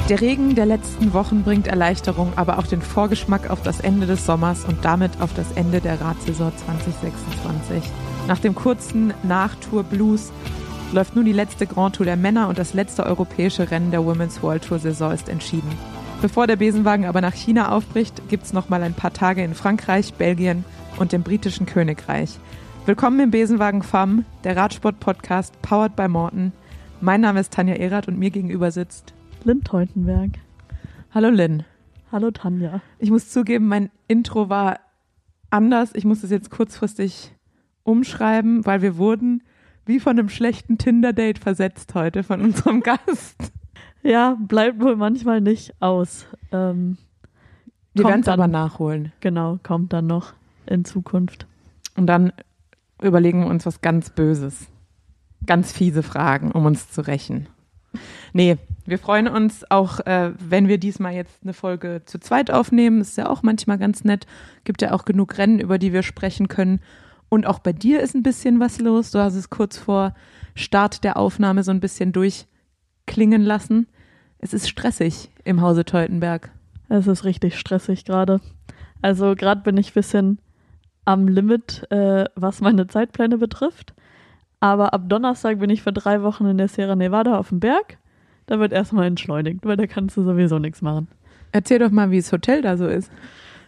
Der Regen der letzten Wochen bringt Erleichterung, aber auch den Vorgeschmack auf das Ende des Sommers und damit auf das Ende der Radsaison 2026. Nach dem kurzen Nachtour-Blues läuft nun die letzte Grand Tour der Männer und das letzte europäische Rennen der Women's World Tour Saison ist entschieden. Bevor der Besenwagen aber nach China aufbricht, gibt's noch mal ein paar Tage in Frankreich, Belgien und dem britischen Königreich. Willkommen im Besenwagen Femme, der Radsport-Podcast powered by Morten. Mein Name ist Tanja Erath und mir gegenüber sitzt Lynn Teutenberg. Hallo Lynn. Hallo Tanja. Ich muss zugeben, mein Intro war anders. Ich muss es jetzt kurzfristig umschreiben, weil wir wurden wie von einem schlechten Tinder-Date versetzt heute von unserem Gast. Ja, bleibt wohl manchmal nicht aus. Wir werden es aber nachholen. Genau, kommt dann noch in Zukunft. Und dann überlegen wir uns was ganz Böses. Ganz fiese Fragen, um uns zu rächen. Nee, wir freuen uns auch, wenn wir diesmal jetzt eine Folge zu zweit aufnehmen. Ist ja auch manchmal ganz nett. Gibt ja auch genug Rennen, über die wir sprechen können. Und auch bei dir ist ein bisschen was los. Du hast es kurz vor Start der Aufnahme so ein bisschen durchklingen lassen. Es ist stressig im Hause Teutenberg. Es ist richtig stressig gerade. Also gerade bin ich ein bisschen am Limit, was meine Zeitpläne betrifft. Aber ab Donnerstag bin ich für 3 Wochen in der Sierra Nevada auf dem Berg. Da wird erstmal entschleunigt, weil da kannst du sowieso nichts machen. Erzähl doch mal, wie das Hotel da so ist.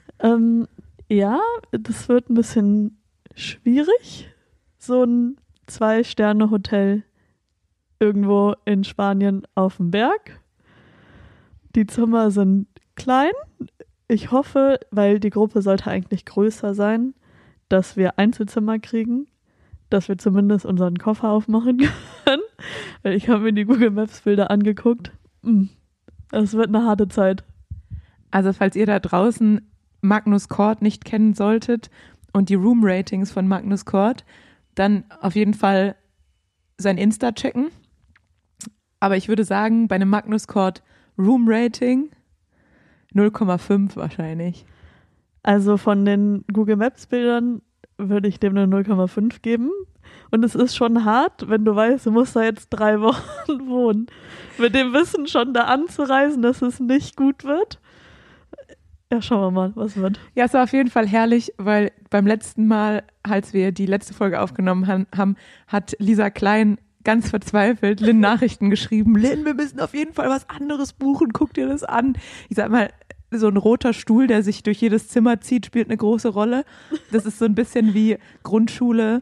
Ja, das wird ein bisschen schwierig. So ein 2-Sterne-Hotel irgendwo in Spanien auf dem Berg. Die Zimmer sind klein. Ich hoffe, weil die Gruppe sollte eigentlich größer sein, dass wir Einzelzimmer kriegen, dass wir zumindest unseren Koffer aufmachen können. Weil ich habe mir die Google Maps Bilder angeguckt. Es wird eine harte Zeit. Also falls ihr da draußen Magnus Cort nicht kennen solltet und die Room Ratings von Magnus Cort, dann auf jeden Fall sein Insta checken. Aber ich würde sagen, bei einem Magnus Cort Room Rating 0,5 wahrscheinlich. Also von den Google Maps Bildern würde ich dem eine 0,5 geben. Und es ist schon hart, wenn du weißt, du musst da jetzt 3 Wochen wohnen. Mit dem Wissen schon da anzureisen, dass es nicht gut wird. Ja, schauen wir mal, was wird. Ja, es war auf jeden Fall herrlich, weil beim letzten Mal, als wir die letzte Folge aufgenommen haben, hat Lisa Klein ganz verzweifelt Lynn Nachrichten geschrieben. Lynn, wir müssen auf jeden Fall was anderes buchen, guck dir das an. Ich sag mal, so ein roter Stuhl, der sich durch jedes Zimmer zieht, spielt eine große Rolle. Das ist so ein bisschen wie Grundschule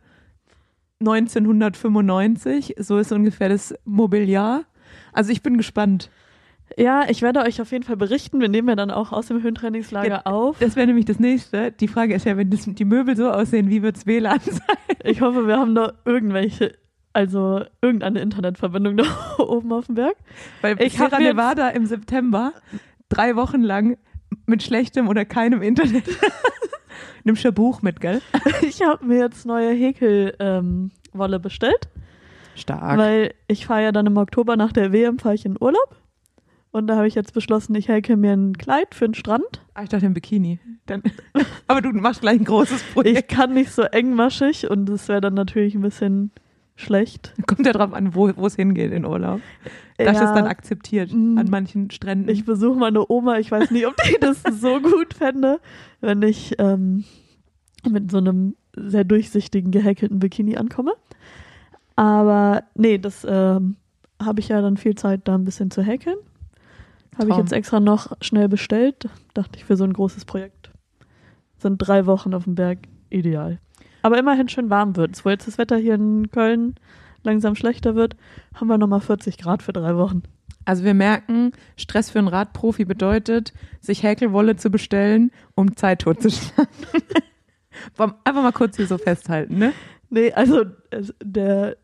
1995. So ist ungefähr das Mobiliar. Also ich bin gespannt. Ja, ich werde euch auf jeden Fall berichten. Wir nehmen ja dann auch aus dem Höhentrainingslager auf. Das wäre nämlich das Nächste. Die Frage ist ja, wenn die Möbel so aussehen, wie wird es WLAN sein? Ich hoffe, wir haben da irgendeine Internetverbindung da oben auf dem Berg. Weil ich Sierra Nevada im September 3 Wochen lang mit schlechtem oder keinem Internet. Nimmst du ein Buch mit, gell? Ich habe mir jetzt neue Häkelwolle bestellt. Stark. Weil ich fahre ja dann im Oktober nach der WM, fahre ich in Urlaub. Und da habe ich jetzt beschlossen, ich häkel mir ein Kleid für den Strand. Ich dachte ein Bikini. Aber du machst gleich ein großes Projekt. Ich kann nicht so engmaschig und das wäre dann natürlich ein bisschen schlecht. Kommt ja drauf an, wo es hingeht in Urlaub. Das ist dann akzeptiert an manchen Stränden. Ich besuche meine Oma, ich weiß nicht, ob die das so gut fände, wenn ich mit so einem sehr durchsichtigen, gehäkelten Bikini ankomme. Aber nee, das habe ich ja dann viel Zeit, da ein bisschen zu häkeln. Habe ich jetzt extra noch schnell bestellt. Dachte ich, für so ein großes Projekt sind 3 Wochen auf dem Berg ideal. Aber immerhin schön warm wird. Wo jetzt das Wetter hier in Köln langsam schlechter wird, haben wir nochmal 40 Grad für 3 Wochen. Also wir merken, Stress für einen Radprofi bedeutet, sich Häkelwolle zu bestellen, um Zeit totzuschlagen. Einfach mal kurz hier so festhalten, ne? Nee, also der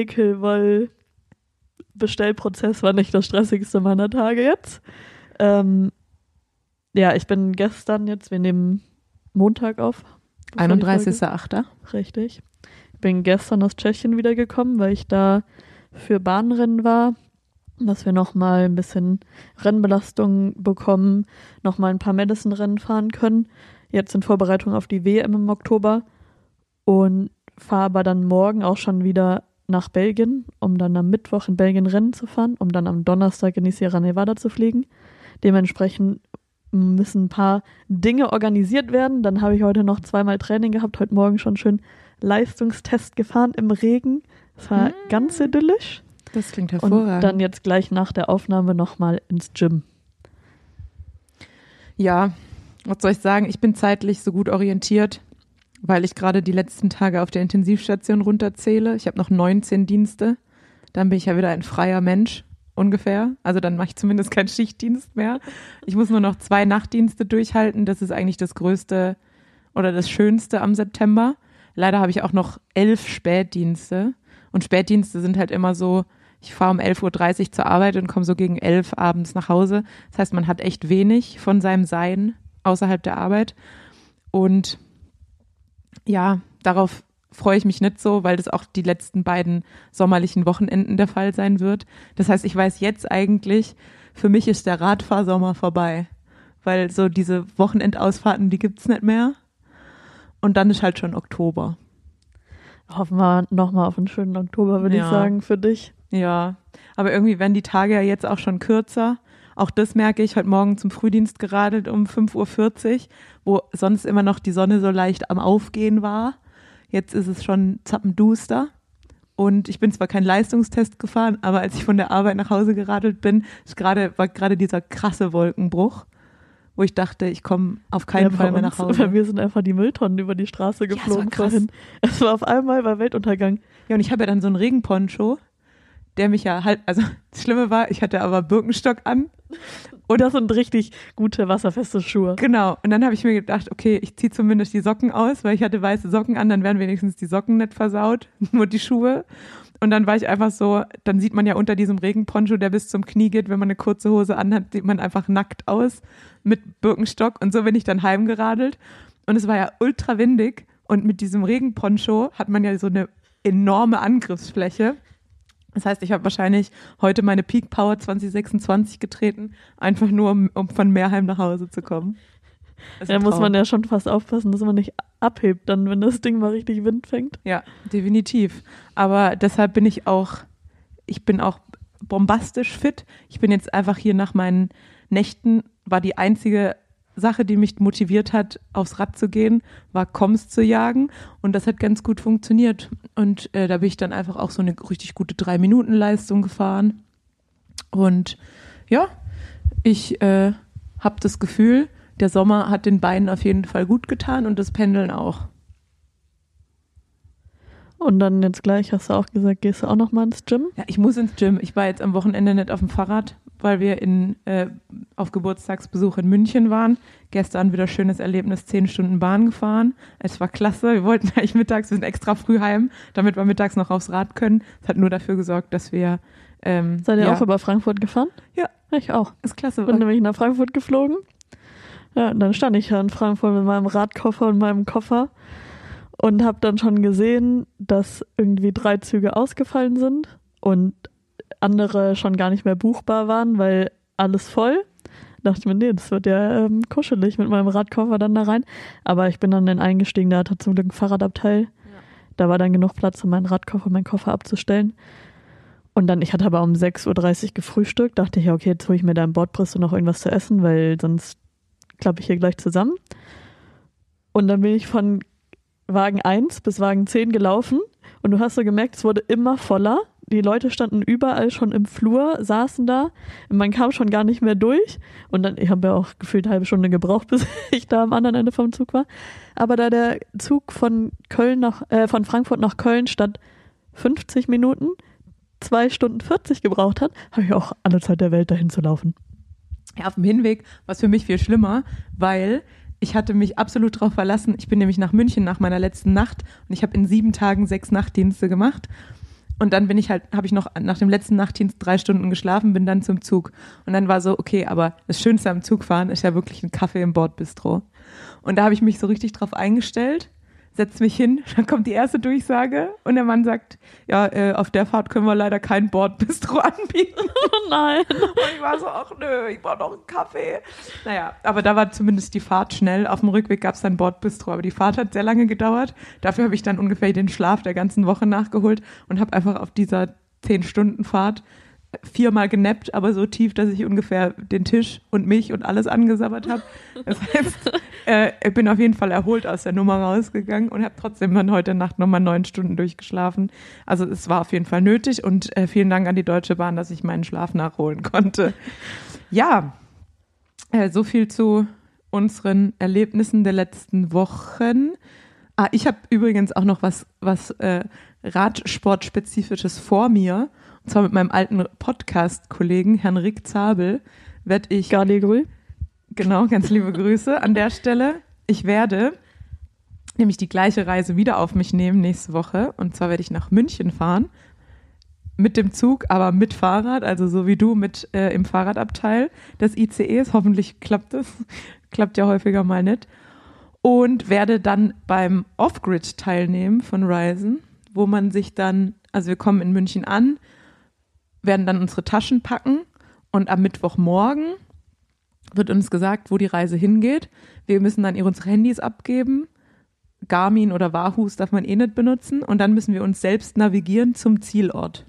Häkelwoll-Bestellprozess war nicht das stressigste meiner Tage jetzt. Ja, ich bin gestern jetzt, wir nehmen Montag auf. 31.08. Richtig. Ich bin gestern aus Tschechien wiedergekommen, weil ich da für Bahnrennen war, dass wir nochmal ein bisschen Rennbelastung bekommen, nochmal ein paar Madison-Rennen fahren können. Jetzt in Vorbereitung auf die WM im Oktober und fahre aber dann morgen auch schon wieder nach Belgien, um dann am Mittwoch in Belgien Rennen zu fahren, um dann am Donnerstag in die Sierra Nevada zu fliegen. Dementsprechend müssen ein paar Dinge organisiert werden. Dann habe ich heute noch 2-mal Training gehabt, heute Morgen schon schön Leistungstest gefahren im Regen. Das war ganz idyllisch. Das klingt hervorragend. Und dann jetzt gleich nach der Aufnahme nochmal ins Gym. Ja, was soll ich sagen? Ich bin zeitlich so gut orientiert, weil ich gerade die letzten Tage auf der Intensivstation runterzähle. Ich habe noch 19 Dienste. Dann bin ich ja wieder ein freier Mensch, ungefähr. Also dann mache ich zumindest keinen Schichtdienst mehr. Ich muss nur noch 2 Nachtdienste durchhalten. Das ist eigentlich das Größte oder das Schönste am September. Leider habe ich auch noch 11 Spätdienste. Und Spätdienste sind halt immer so, ich fahre um 11.30 Uhr zur Arbeit und komme so gegen 11 abends nach Hause. Das heißt, man hat echt wenig von seinem Sein außerhalb der Arbeit. Und ja, darauf freue ich mich nicht so, weil das auch die letzten beiden sommerlichen Wochenenden der Fall sein wird. Das heißt, ich weiß jetzt eigentlich, für mich ist der Radfahrsommer vorbei. Weil so diese Wochenendausfahrten, die gibt's nicht mehr. Und dann ist halt schon Oktober. Hoffen wir nochmal auf einen schönen Oktober, würde ich sagen, für dich. Ja, aber irgendwie werden die Tage ja jetzt auch schon kürzer. Auch das merke ich, heute Morgen zum Frühdienst geradelt um 5.40 Uhr, wo sonst immer noch die Sonne so leicht am Aufgehen war. Jetzt ist es schon zappenduster. Und ich bin zwar keinen Leistungstest gefahren, aber als ich von der Arbeit nach Hause geradelt bin, war gerade dieser krasse Wolkenbruch, wo ich dachte, ich komme auf keinen Fall mehr nach Hause. Bei mir sind einfach die Mülltonnen über die Straße geflogen vorhin. Es war auf einmal bei Weltuntergang. Ja, und ich habe ja dann so einen Regenponcho, der mich ja halt, also das Schlimme war, ich hatte aber Birkenstock an. Und das sind richtig gute, wasserfeste Schuhe. Genau. Und dann habe ich mir gedacht, okay, ich ziehe zumindest die Socken aus, weil ich hatte weiße Socken an, dann wären wenigstens die Socken nicht versaut, nur die Schuhe. Und dann war ich einfach so, dann sieht man ja unter diesem Regenponcho, der bis zum Knie geht, wenn man eine kurze Hose anhat, sieht man einfach nackt aus mit Birkenstock. Und so bin ich dann heimgeradelt. Und es war ja ultra windig. Und mit diesem Regenponcho hat man ja so eine enorme Angriffsfläche. Das heißt, ich habe wahrscheinlich heute meine Peak Power 2026 getreten, einfach nur, um von Meerheim nach Hause zu kommen. Da muss man ja schon fast aufpassen, dass man nicht abhebt, dann, wenn das Ding mal richtig Wind fängt. Ja, definitiv. Aber deshalb bin ich auch bombastisch fit. Ich bin jetzt einfach hier nach meinen Nächten, war die einzige Sache, die mich motiviert hat, aufs Rad zu gehen, war Koms zu jagen. Und das hat ganz gut funktioniert. Und da bin ich dann einfach auch so eine richtig gute 3-Minuten-Leistung gefahren. Und ja, ich habe das Gefühl, der Sommer hat den Beinen auf jeden Fall gut getan und das Pendeln auch. Und dann jetzt gleich, hast du auch gesagt, gehst du auch noch mal ins Gym? Ja, ich muss ins Gym. Ich war jetzt am Wochenende nicht auf dem Fahrrad, weil wir auf Geburtstagsbesuch in München waren. Gestern wieder schönes Erlebnis, 10 Stunden Bahn gefahren. Es war klasse. Wir wollten eigentlich mittags, wir sind extra früh heim, damit wir mittags noch aufs Rad können. Es hat nur dafür gesorgt, dass wir Seid ihr auch über Frankfurt gefahren? Ja. Ich auch. Ist klasse. Bin nämlich nach Frankfurt geflogen. Ja, und dann stand ich ja in Frankfurt mit meinem Radkoffer und meinem Koffer und habe dann schon gesehen, dass irgendwie 3 Züge ausgefallen sind und andere schon gar nicht mehr buchbar waren, weil alles voll. Dachte ich mir, nee, das wird ja kuschelig mit meinem Radkoffer dann da rein. Aber ich bin dann eingestiegen, da hatte zum Glück ein Fahrradabteil. Ja. Da war dann genug Platz, um meinen Radkoffer und meinen Koffer abzustellen. Und dann, ich hatte aber um 6.30 Uhr gefrühstückt, dachte ich, ja, okay, jetzt hole ich mir da im Bordbriste noch irgendwas zu essen, weil sonst klappe ich hier gleich zusammen. Und dann bin ich von Wagen 1 bis Wagen 10 gelaufen und du hast so gemerkt, es wurde immer voller. Die Leute standen überall schon im Flur, saßen da und man kam schon gar nicht mehr durch. Und dann, ich habe ja auch gefühlt eine halbe Stunde gebraucht, bis ich da am anderen Ende vom Zug war. Aber da der Zug von Frankfurt nach Köln statt 50 Minuten 2 Stunden 40 gebraucht hat, habe ich auch alle Zeit der Welt dahin zu laufen. Ja, auf dem Hinweg war es für mich viel schlimmer, weil ich hatte mich absolut darauf verlassen. Ich bin nämlich nach München nach meiner letzten Nacht und ich habe in 7 Tagen 6 Nachtdienste gemacht. Und dann habe ich noch nach dem letzten Nachtdienst 3 Stunden geschlafen, bin dann zum Zug. Und dann war so, okay, aber das Schönste am Zugfahren ist ja wirklich ein Kaffee im Bordbistro. Und da habe ich mich so richtig drauf eingestellt. setze mich hin, dann kommt die erste Durchsage und der Mann sagt, ja, auf der Fahrt können wir leider kein Bordbistro anbieten. Oh nein. Und ich war so, ach nö, ich brauche noch einen Kaffee. Naja, aber da war zumindest die Fahrt schnell. Auf dem Rückweg gab es dann Bordbistro, aber die Fahrt hat sehr lange gedauert. Dafür habe ich dann ungefähr den Schlaf der ganzen Woche nachgeholt und habe einfach auf dieser 10-Stunden-Fahrt 4-mal genappt, aber so tief, dass ich ungefähr den Tisch und mich und alles angesabbert habe. Das heißt, ich bin auf jeden Fall erholt aus der Nummer rausgegangen und habe trotzdem dann heute Nacht nochmal 9 Stunden durchgeschlafen. Also es war auf jeden Fall nötig und vielen Dank an die Deutsche Bahn, dass ich meinen Schlaf nachholen konnte. Ja, so viel zu unseren Erlebnissen der letzten Wochen. Ich habe übrigens auch noch was Radsportspezifisches vor mir. Und zwar mit meinem alten Podcast-Kollegen, Herrn Rick Zabel, werde ich... Genau, ganz liebe Grüße an der Stelle. Ich werde nämlich die gleiche Reise wieder auf mich nehmen nächste Woche. Und zwar werde ich nach München fahren. Mit dem Zug, aber mit Fahrrad, also so wie du mit im Fahrradabteil des ICEs. Hoffentlich klappt es. Klappt ja häufiger mal nicht. Und werde dann beim Off-Grid teilnehmen von Ryzen, wo man sich dann, also wir kommen in München an, werden dann unsere Taschen packen und am Mittwochmorgen wird uns gesagt, wo die Reise hingeht. Wir müssen dann unsere Handys abgeben. Garmin oder Wahoo darf man eh nicht benutzen. Und dann müssen wir uns selbst navigieren zum Zielort.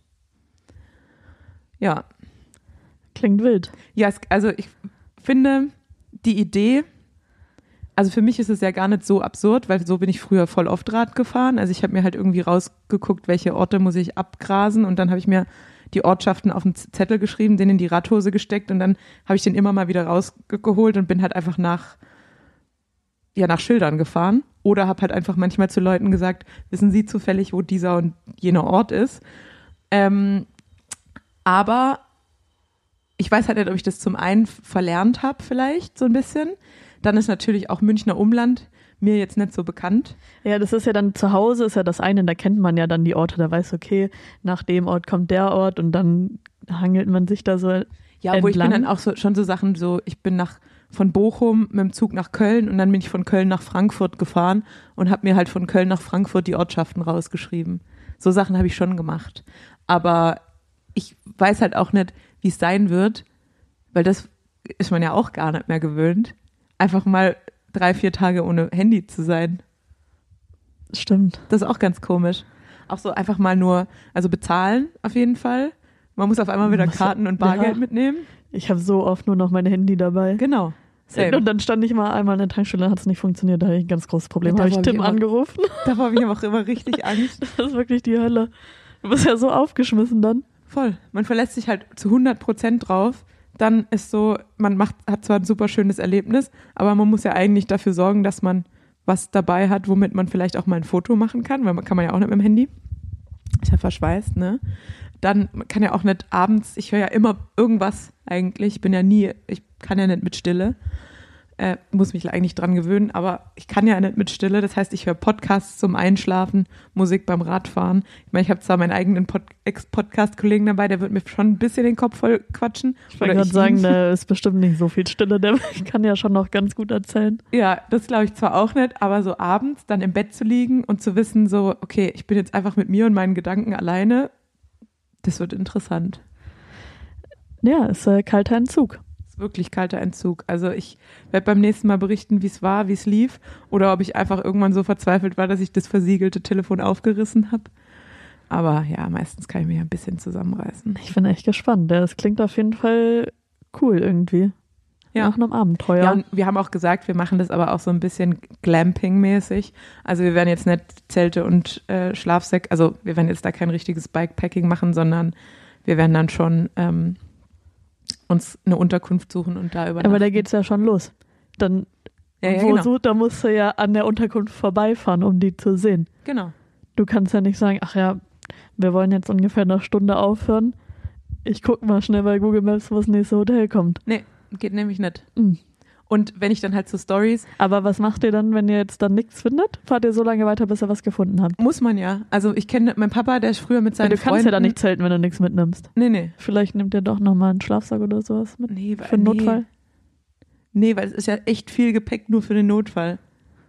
Ja. Klingt wild. Ja, also ich finde die Idee, also für mich ist es ja gar nicht so absurd, weil so bin ich früher voll oft Rad gefahren. Also ich habe mir halt irgendwie rausgeguckt, welche Orte muss ich abgrasen und dann habe ich mir die Ortschaften auf einen Zettel geschrieben, den in die Radhose gesteckt und dann habe ich den immer mal wieder rausgeholt und bin halt einfach nach Schildern gefahren oder habe halt einfach manchmal zu Leuten gesagt, wissen Sie zufällig, wo dieser und jener Ort ist. Aber ich weiß halt nicht, ob ich das zum einen verlernt habe vielleicht so ein bisschen. Dann ist natürlich auch Münchner Umland mir jetzt nicht so bekannt. Ja, das ist ja dann zu Hause, ist ja das eine, da kennt man ja dann die Orte, da weiß, okay, nach dem Ort kommt der Ort und dann hangelt man sich da so ja, wo ich bin dann auch schon so Sachen, so ich bin von Bochum mit dem Zug nach Köln und dann bin ich von Köln nach Frankfurt gefahren und habe mir halt von Köln nach Frankfurt die Ortschaften rausgeschrieben. So Sachen habe ich schon gemacht. Aber ich weiß halt auch nicht, wie es sein wird, weil das ist man ja auch gar nicht mehr gewöhnt, einfach mal 3-4 Tage ohne Handy zu sein. Stimmt. Das ist auch ganz komisch. Auch so einfach mal nur, also bezahlen auf jeden Fall. Man muss auf einmal wieder Karten und Bargeld mitnehmen. Ich habe so oft nur noch mein Handy dabei. Genau. Same. Und dann stand ich mal einmal in der Tankstelle, hat es nicht funktioniert, da hatte ich ein ganz großes Problem. Da habe ich Tim angerufen. Davor habe ich auch immer richtig Angst. Das ist wirklich die Hölle. Du bist ja so aufgeschmissen dann. Voll. Man verlässt sich halt zu 100% drauf. Dann ist so, hat zwar ein super schönes Erlebnis, aber man muss ja eigentlich dafür sorgen, dass man was dabei hat, womit man vielleicht auch mal ein Foto machen kann, weil man kann ja auch nicht mit dem Handy. Ist ja verschweißt, ne? Dann kann ja auch nicht abends, ich höre ja immer irgendwas eigentlich, ich kann ja nicht mit Stille, muss mich eigentlich dran gewöhnen, aber ich kann ja nicht mit Stille, das heißt, ich höre Podcasts zum Einschlafen, Musik beim Radfahren. Ich meine, ich habe zwar meinen eigenen Ex-Podcast-Kollegen dabei, der wird mir schon ein bisschen den Kopf voll quatschen. Ich wollte gerade sagen, da ist bestimmt nicht so viel Stille, der kann ja schon noch ganz gut erzählen. Ja, das glaube ich zwar auch nicht, aber so abends dann im Bett zu liegen und zu wissen so, okay, ich bin jetzt einfach mit mir und meinen Gedanken alleine, das wird interessant. Ja, ist kalter Entzug. Wirklich kalter Entzug. Also ich werde beim nächsten Mal berichten, wie es war, wie es lief oder ob ich einfach irgendwann so verzweifelt war, dass ich das versiegelte Telefon aufgerissen habe. Aber ja, meistens kann ich mich ein bisschen zusammenreißen. Ich bin echt gespannt. Das klingt auf jeden Fall cool irgendwie. Ja. Nach einem Abenteuer. Ja, und wir haben auch gesagt, wir machen das aber auch so ein bisschen Glamping-mäßig. Also wir werden jetzt nicht Zelte und Schlafsäcke, also wir werden jetzt da kein richtiges Bikepacking machen, sondern wir werden dann schon uns eine Unterkunft suchen und da übernachten. Aber da geht's ja schon los. Dann, genau. Da musst du ja an der Unterkunft vorbeifahren, um die zu sehen. Genau. Du kannst ja nicht sagen, ach ja, wir wollen jetzt ungefähr eine Stunde aufhören. Ich gucke mal schnell bei Google Maps, wo das nächste Hotel kommt. Nee, geht nämlich nicht. Mhm. Und wenn ich dann halt so Stories. Aber was macht ihr dann, wenn ihr jetzt dann nichts findet? Fahrt ihr so lange weiter, bis ihr was gefunden habt? Muss man ja. Also ich kenne meinen Papa, der ist früher mit seinen Freunden. Du kannst ja dann nicht zelten, wenn du nichts mitnimmst. Nee. Vielleicht nimmt ihr doch nochmal einen Schlafsack oder sowas mit. Für den Notfall. Nee, weil es ist ja echt viel Gepäck nur für den Notfall.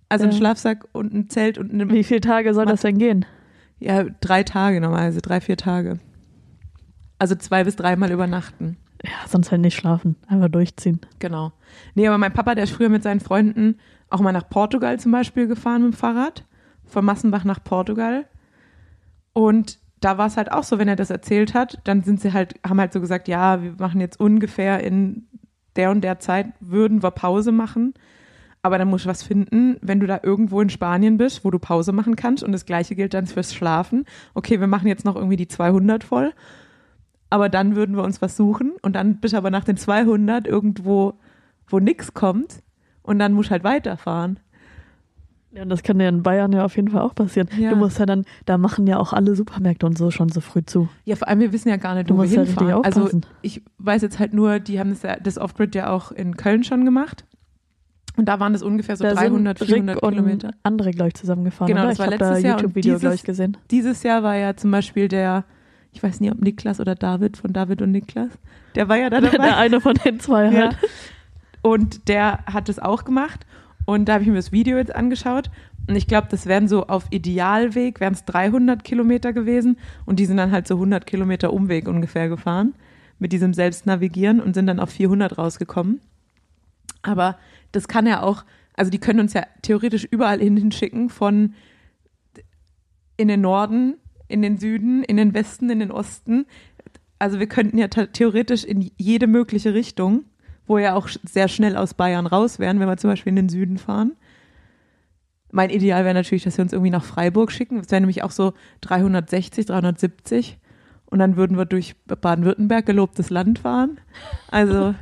Also ein Schlafsack und ein Zelt und eine... Wie viele Tage soll das denn gehen? Ja, 3 Tage normalerweise, 3-4 Tage. Also 2 bis 3 Mal übernachten. Ja, sonst halt nicht schlafen, einfach durchziehen. Genau. Nee, aber mein Papa, der ist früher mit seinen Freunden auch mal nach Portugal zum Beispiel gefahren mit dem Fahrrad. Von Massenbach nach Portugal. Und da war es halt auch so, wenn er das erzählt hat, dann haben halt so gesagt, ja, wir machen jetzt ungefähr in der und der Zeit, würden wir Pause machen. Aber dann musst du was finden, wenn du da irgendwo in Spanien bist, wo du Pause machen kannst. Und das Gleiche gilt dann fürs Schlafen. Okay, wir machen jetzt noch irgendwie die 200 voll. Aber dann würden wir uns was suchen. Und dann bist du aber nach den 200 irgendwo, wo nichts kommt. Und dann musst du halt weiterfahren. Ja, und das kann ja in Bayern ja auf jeden Fall auch passieren. Ja. Du musst ja dann, da machen ja auch alle Supermärkte und so schon so früh zu. Ja, vor allem, wir wissen ja gar nicht, wo wir hinfahren. Also ich weiß jetzt halt nur, die haben das Off-Grid ja auch in Köln schon gemacht. Und da waren das ungefähr so 300, 400 Kilometer. Und andere, glaube ich, zusammengefahren. Genau, oder? das war ich letztes da Jahr. YouTube-Video, glaube ich, gesehen. Dieses Jahr war ja zum Beispiel ich weiß nicht, ob Niklas oder David von David und Niklas, der war ja da dabei. Der eine von den zwei halt. Ja. Und der hat das auch gemacht. Und da habe ich mir das Video jetzt angeschaut. Und ich glaube, das wären so auf Idealweg, wären es 300 Kilometer gewesen. Und die sind dann halt so 100 Kilometer Umweg ungefähr gefahren mit diesem Selbstnavigieren und sind dann auf 400 rausgekommen. Aber das kann ja auch, also die können uns ja theoretisch überall hinschicken, von in den Norden, in den Süden, in den Westen, in den Osten. Also wir könnten ja theoretisch in jede mögliche Richtung, wo ja auch sehr schnell aus Bayern raus wären, wenn wir zum Beispiel in den Süden fahren. Mein Ideal wäre natürlich, dass wir uns irgendwie nach Freiburg schicken. Das wäre nämlich auch so 360, 370. Und dann würden wir durch Baden-Württemberg, gelobtes Land fahren. Also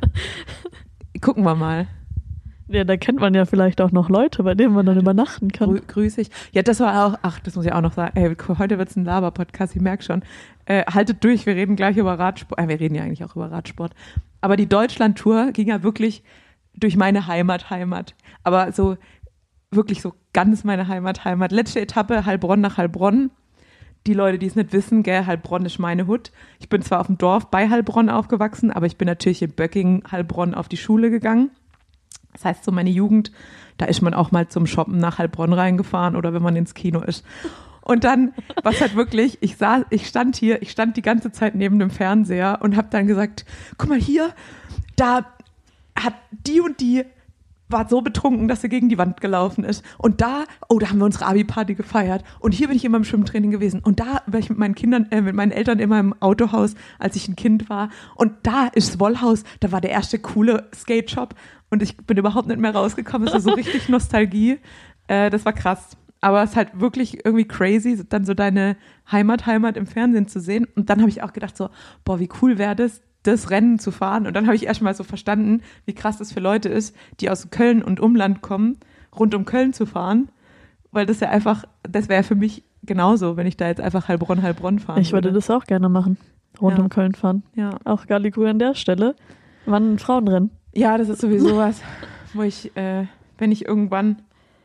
gucken wir mal. Ja, da kennt man ja vielleicht auch noch Leute, bei denen man dann übernachten kann. Grüß ich. Ja, das war auch, das muss ich auch noch sagen. Ey, heute wird es ein Laber-Podcast, ich merke schon. Haltet durch, wir reden gleich über Radsport. Wir reden ja eigentlich auch über Radsport. Aber die Deutschland-Tour ging ja wirklich durch meine Heimat. Aber so wirklich so ganz meine Heimat. Letzte Etappe, Heilbronn nach Heilbronn. Die Leute, die es nicht wissen, Heilbronn ist meine Hut. Ich bin zwar auf dem Dorf bei Heilbronn aufgewachsen, aber ich bin natürlich in Böckingen, Heilbronn auf die Schule gegangen. Das heißt, so meine Jugend, da ist man auch mal zum Shoppen nach Heilbronn reingefahren oder wenn man ins Kino ist. Und dann, was halt wirklich, ich stand die ganze Zeit neben dem Fernseher und habe dann gesagt, guck mal hier, da hat die und die war so betrunken, dass sie gegen die Wand gelaufen ist. Und da haben wir unsere Abi-Party gefeiert. Und hier bin ich immer im Schwimmtraining gewesen. Und da war ich mit meinen Eltern immer im Autohaus, als ich ein Kind war. Und da ist das Wollhaus, da war der erste coole Skate-Shop. Und ich bin überhaupt nicht mehr rausgekommen. Es war so richtig Nostalgie. Das war krass. Aber es ist halt wirklich irgendwie crazy, dann so deine Heimat im Fernsehen zu sehen. Und dann habe ich auch gedacht so, boah, wie cool wäre das Rennen zu fahren. Und dann habe ich erst mal so verstanden, wie krass das für Leute ist, die aus Köln und Umland kommen, rund um Köln zu fahren. Weil das wäre für mich genauso, wenn ich da jetzt einfach Heilbronn fahren würde. Ich würde das auch gerne machen, rund um Köln fahren. Ja. Auch Gallico an der Stelle. Wann ein Frauenrennen? Ja, das ist sowieso was, wo ich, wenn ich irgendwann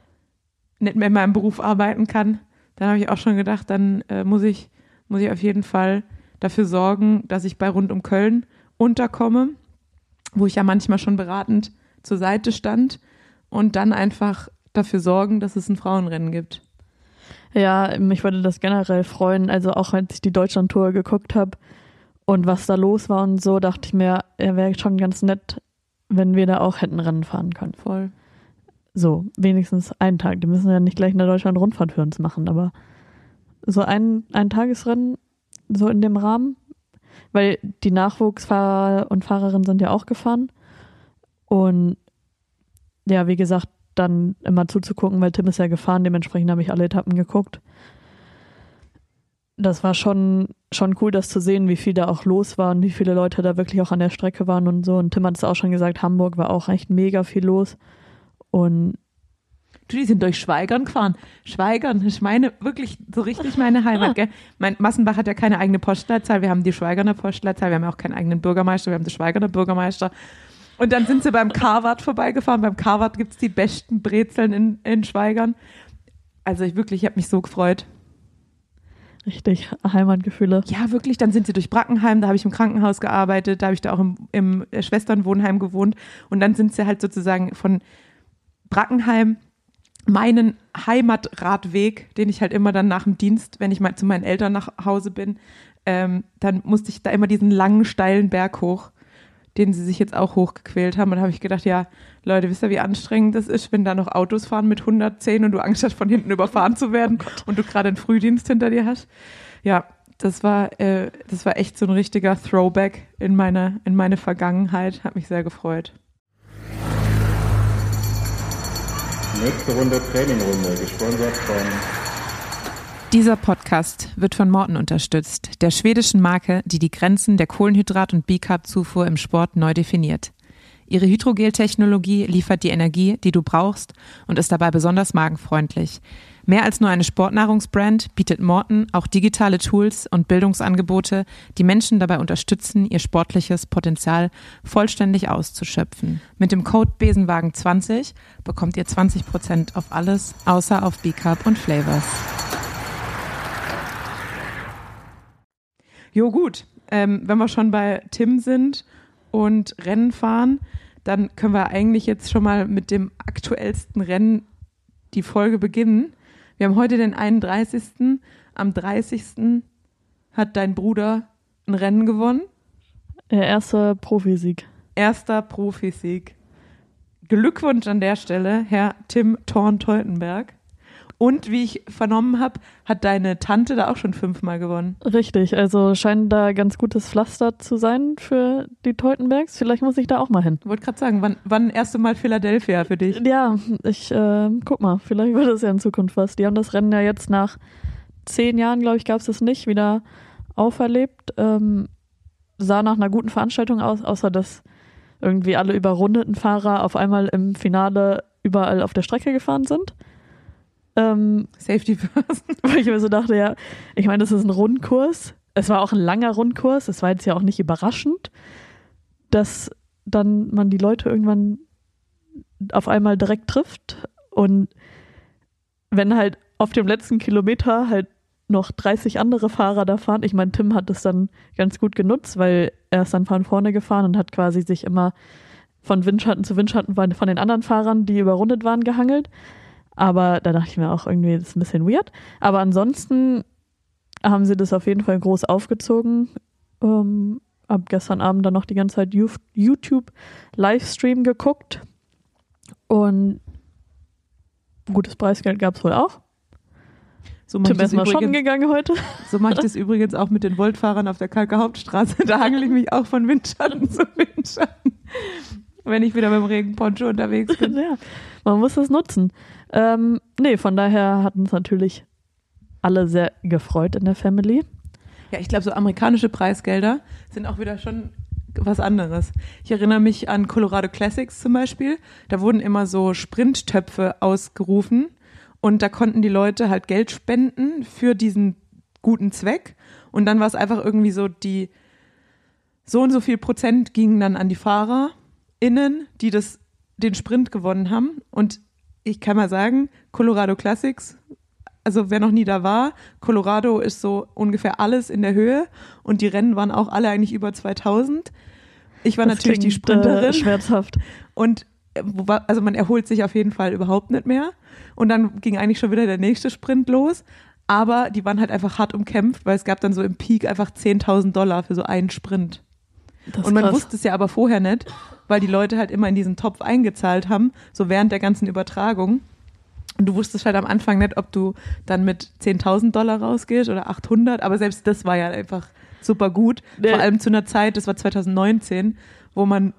nicht mehr in meinem Beruf arbeiten kann, dann habe ich auch schon gedacht, dann muss ich auf jeden Fall dafür sorgen, dass ich bei Rund um Köln unterkomme, wo ich ja manchmal schon beratend zur Seite stand und dann einfach dafür sorgen, dass es ein Frauenrennen gibt. Ja, mich würde das generell freuen, also auch als ich die Deutschland-Tour geguckt habe und was da los war und so, dachte ich mir, wäre schon ganz nett, wenn wir da auch hätten Rennen fahren können. Voll. So, wenigstens einen Tag. Die müssen ja nicht gleich eine Deutschland-Rundfahrt für uns machen, aber so ein Tagesrennen, so in dem Rahmen, weil die Nachwuchsfahrer und Fahrerinnen sind ja auch gefahren und ja, wie gesagt, dann immer zuzugucken, weil Tim ist ja gefahren, dementsprechend habe ich alle Etappen geguckt. Das war schon cool, das zu sehen, wie viel da auch los war und wie viele Leute da wirklich auch an der Strecke waren und so. Und Tim hat es auch schon gesagt, Hamburg war auch echt mega viel los. Und die sind durch Schwaigern gefahren. Schwaigern ist wirklich so richtig meine Heimat, gell? Massenbach hat ja keine eigene Postleitzahl, wir haben die Schweigerner Postleitzahl, wir haben ja auch keinen eigenen Bürgermeister, wir haben den Schweigerner Bürgermeister. Und dann sind sie beim Carvard vorbeigefahren. Beim Carvard gibt es die besten Brezeln in Schwaigern. Also ich habe mich so gefreut. Richtig, Heimatgefühle. Ja, wirklich. Dann sind sie durch Brackenheim, da habe ich im Krankenhaus gearbeitet, da habe ich da auch im Schwesternwohnheim gewohnt. Und dann sind sie halt sozusagen von Brackenheim meinen Heimatradweg, den ich halt immer dann nach dem Dienst, wenn ich mal zu meinen Eltern nach Hause bin, dann musste ich da immer diesen langen, steilen Berg hoch, den sie sich jetzt auch hochgequält haben. Und da habe ich gedacht, ja, Leute, wisst ihr, wie anstrengend das ist, wenn da noch Autos fahren mit 110 und du Angst hast, von hinten überfahren zu werden und du gerade einen Frühdienst hinter dir hast. Ja, das war echt so ein richtiger Throwback in meine Vergangenheit. Hat mich sehr gefreut. Nächste Runde Trainingrunde, gesponsert von... Dieser Podcast wird von Maurten unterstützt, der schwedischen Marke, die die Grenzen der Kohlenhydrat- und Bicarb-Zufuhr im Sport neu definiert. Ihre Hydrogel-Technologie liefert die Energie, die du brauchst und ist dabei besonders magenfreundlich. Mehr als nur eine Sportnahrungsbrand bietet Maurten auch digitale Tools und Bildungsangebote, die Menschen dabei unterstützen, ihr sportliches Potenzial vollständig auszuschöpfen. Mit dem Code BESENWAGEN20 bekommt ihr 20% auf alles, außer auf Bicarb und Flavors. Jo gut, wenn wir schon bei Tim sind und Rennen fahren, dann können wir eigentlich jetzt schon mal mit dem aktuellsten Rennen die Folge beginnen. Wir haben heute den 31. Am 30. hat dein Bruder ein Rennen gewonnen. Der erste Profisieg. Erster Profisieg. Glückwunsch an der Stelle, Herr Tim Thorn-Teutenberg. Und wie ich vernommen habe, hat deine Tante da auch schon 5-mal gewonnen. Richtig, also scheint da ganz gutes Pflaster zu sein für die Teutenbergs. Vielleicht muss ich da auch mal hin. Ich wollte gerade sagen, wann erste Mal Philadelphia für dich? Ja, ich guck mal, vielleicht wird es ja in Zukunft was. Die haben das Rennen ja jetzt nach 10 Jahren, glaube ich, gab es das nicht, wieder auferlebt. Sah nach einer guten Veranstaltung aus, außer dass irgendwie alle überrundeten Fahrer auf einmal im Finale überall auf der Strecke gefahren sind. Safety first. Wo ich mir so dachte, ja, ich meine, das ist ein Rundkurs. Es war auch ein langer Rundkurs. Es war jetzt ja auch nicht überraschend, dass dann man die Leute irgendwann auf einmal direkt trifft. Und wenn halt auf dem letzten Kilometer halt noch 30 andere Fahrer da fahren. Ich meine, Tim hat das dann ganz gut genutzt, weil er ist dann von vorne gefahren und hat quasi sich immer von Windschatten zu Windschatten von den anderen Fahrern, die überrundet waren, gehangelt. Aber da dachte ich mir auch irgendwie, das ist ein bisschen weird. Aber ansonsten haben sie das auf jeden Fall groß aufgezogen. Hab gestern Abend dann noch die ganze Zeit YouTube-Livestream geguckt. Und gutes Preisgeld gab es wohl auch. So Tim ist mal shoppen gegangen heute. So mache ich das übrigens auch mit den Voltfahrern auf der Kalker Hauptstraße. Da hangel ich mich auch von Windschatten zu Windschatten, wenn ich wieder mit dem Regenponcho unterwegs bin. Ja, man muss das nutzen. Von daher hatten es natürlich alle sehr gefreut in der Family. Ja, ich glaube, so amerikanische Preisgelder sind auch wieder schon was anderes. Ich erinnere mich an Colorado Classics zum Beispiel. Da wurden immer so Sprinttöpfe ausgerufen und da konnten die Leute halt Geld spenden für diesen guten Zweck. Und dann war es einfach irgendwie so, die so und so viel Prozent gingen dann an die FahrerInnen, die den Sprint gewonnen haben. Und ich kann mal sagen, Colorado Classics, also wer noch nie da war, Colorado ist so ungefähr alles in der Höhe und die Rennen waren auch alle eigentlich über 2000. Ich war das natürlich die Sprinterin. Schmerzhaft. Und also man erholt sich auf jeden Fall überhaupt nicht mehr. Und dann ging eigentlich schon wieder der nächste Sprint los. Aber die waren halt einfach hart umkämpft, weil es gab dann so im Peak einfach $10.000 für so einen Sprint. Und man wusste es ja aber vorher nicht, weil die Leute halt immer in diesen Topf eingezahlt haben, so während der ganzen Übertragung. Und du wusstest halt am Anfang nicht, ob du dann mit $10.000 rausgehst oder 800, aber selbst das war ja einfach super gut. Vor allem zu einer Zeit, das war 2019, wo man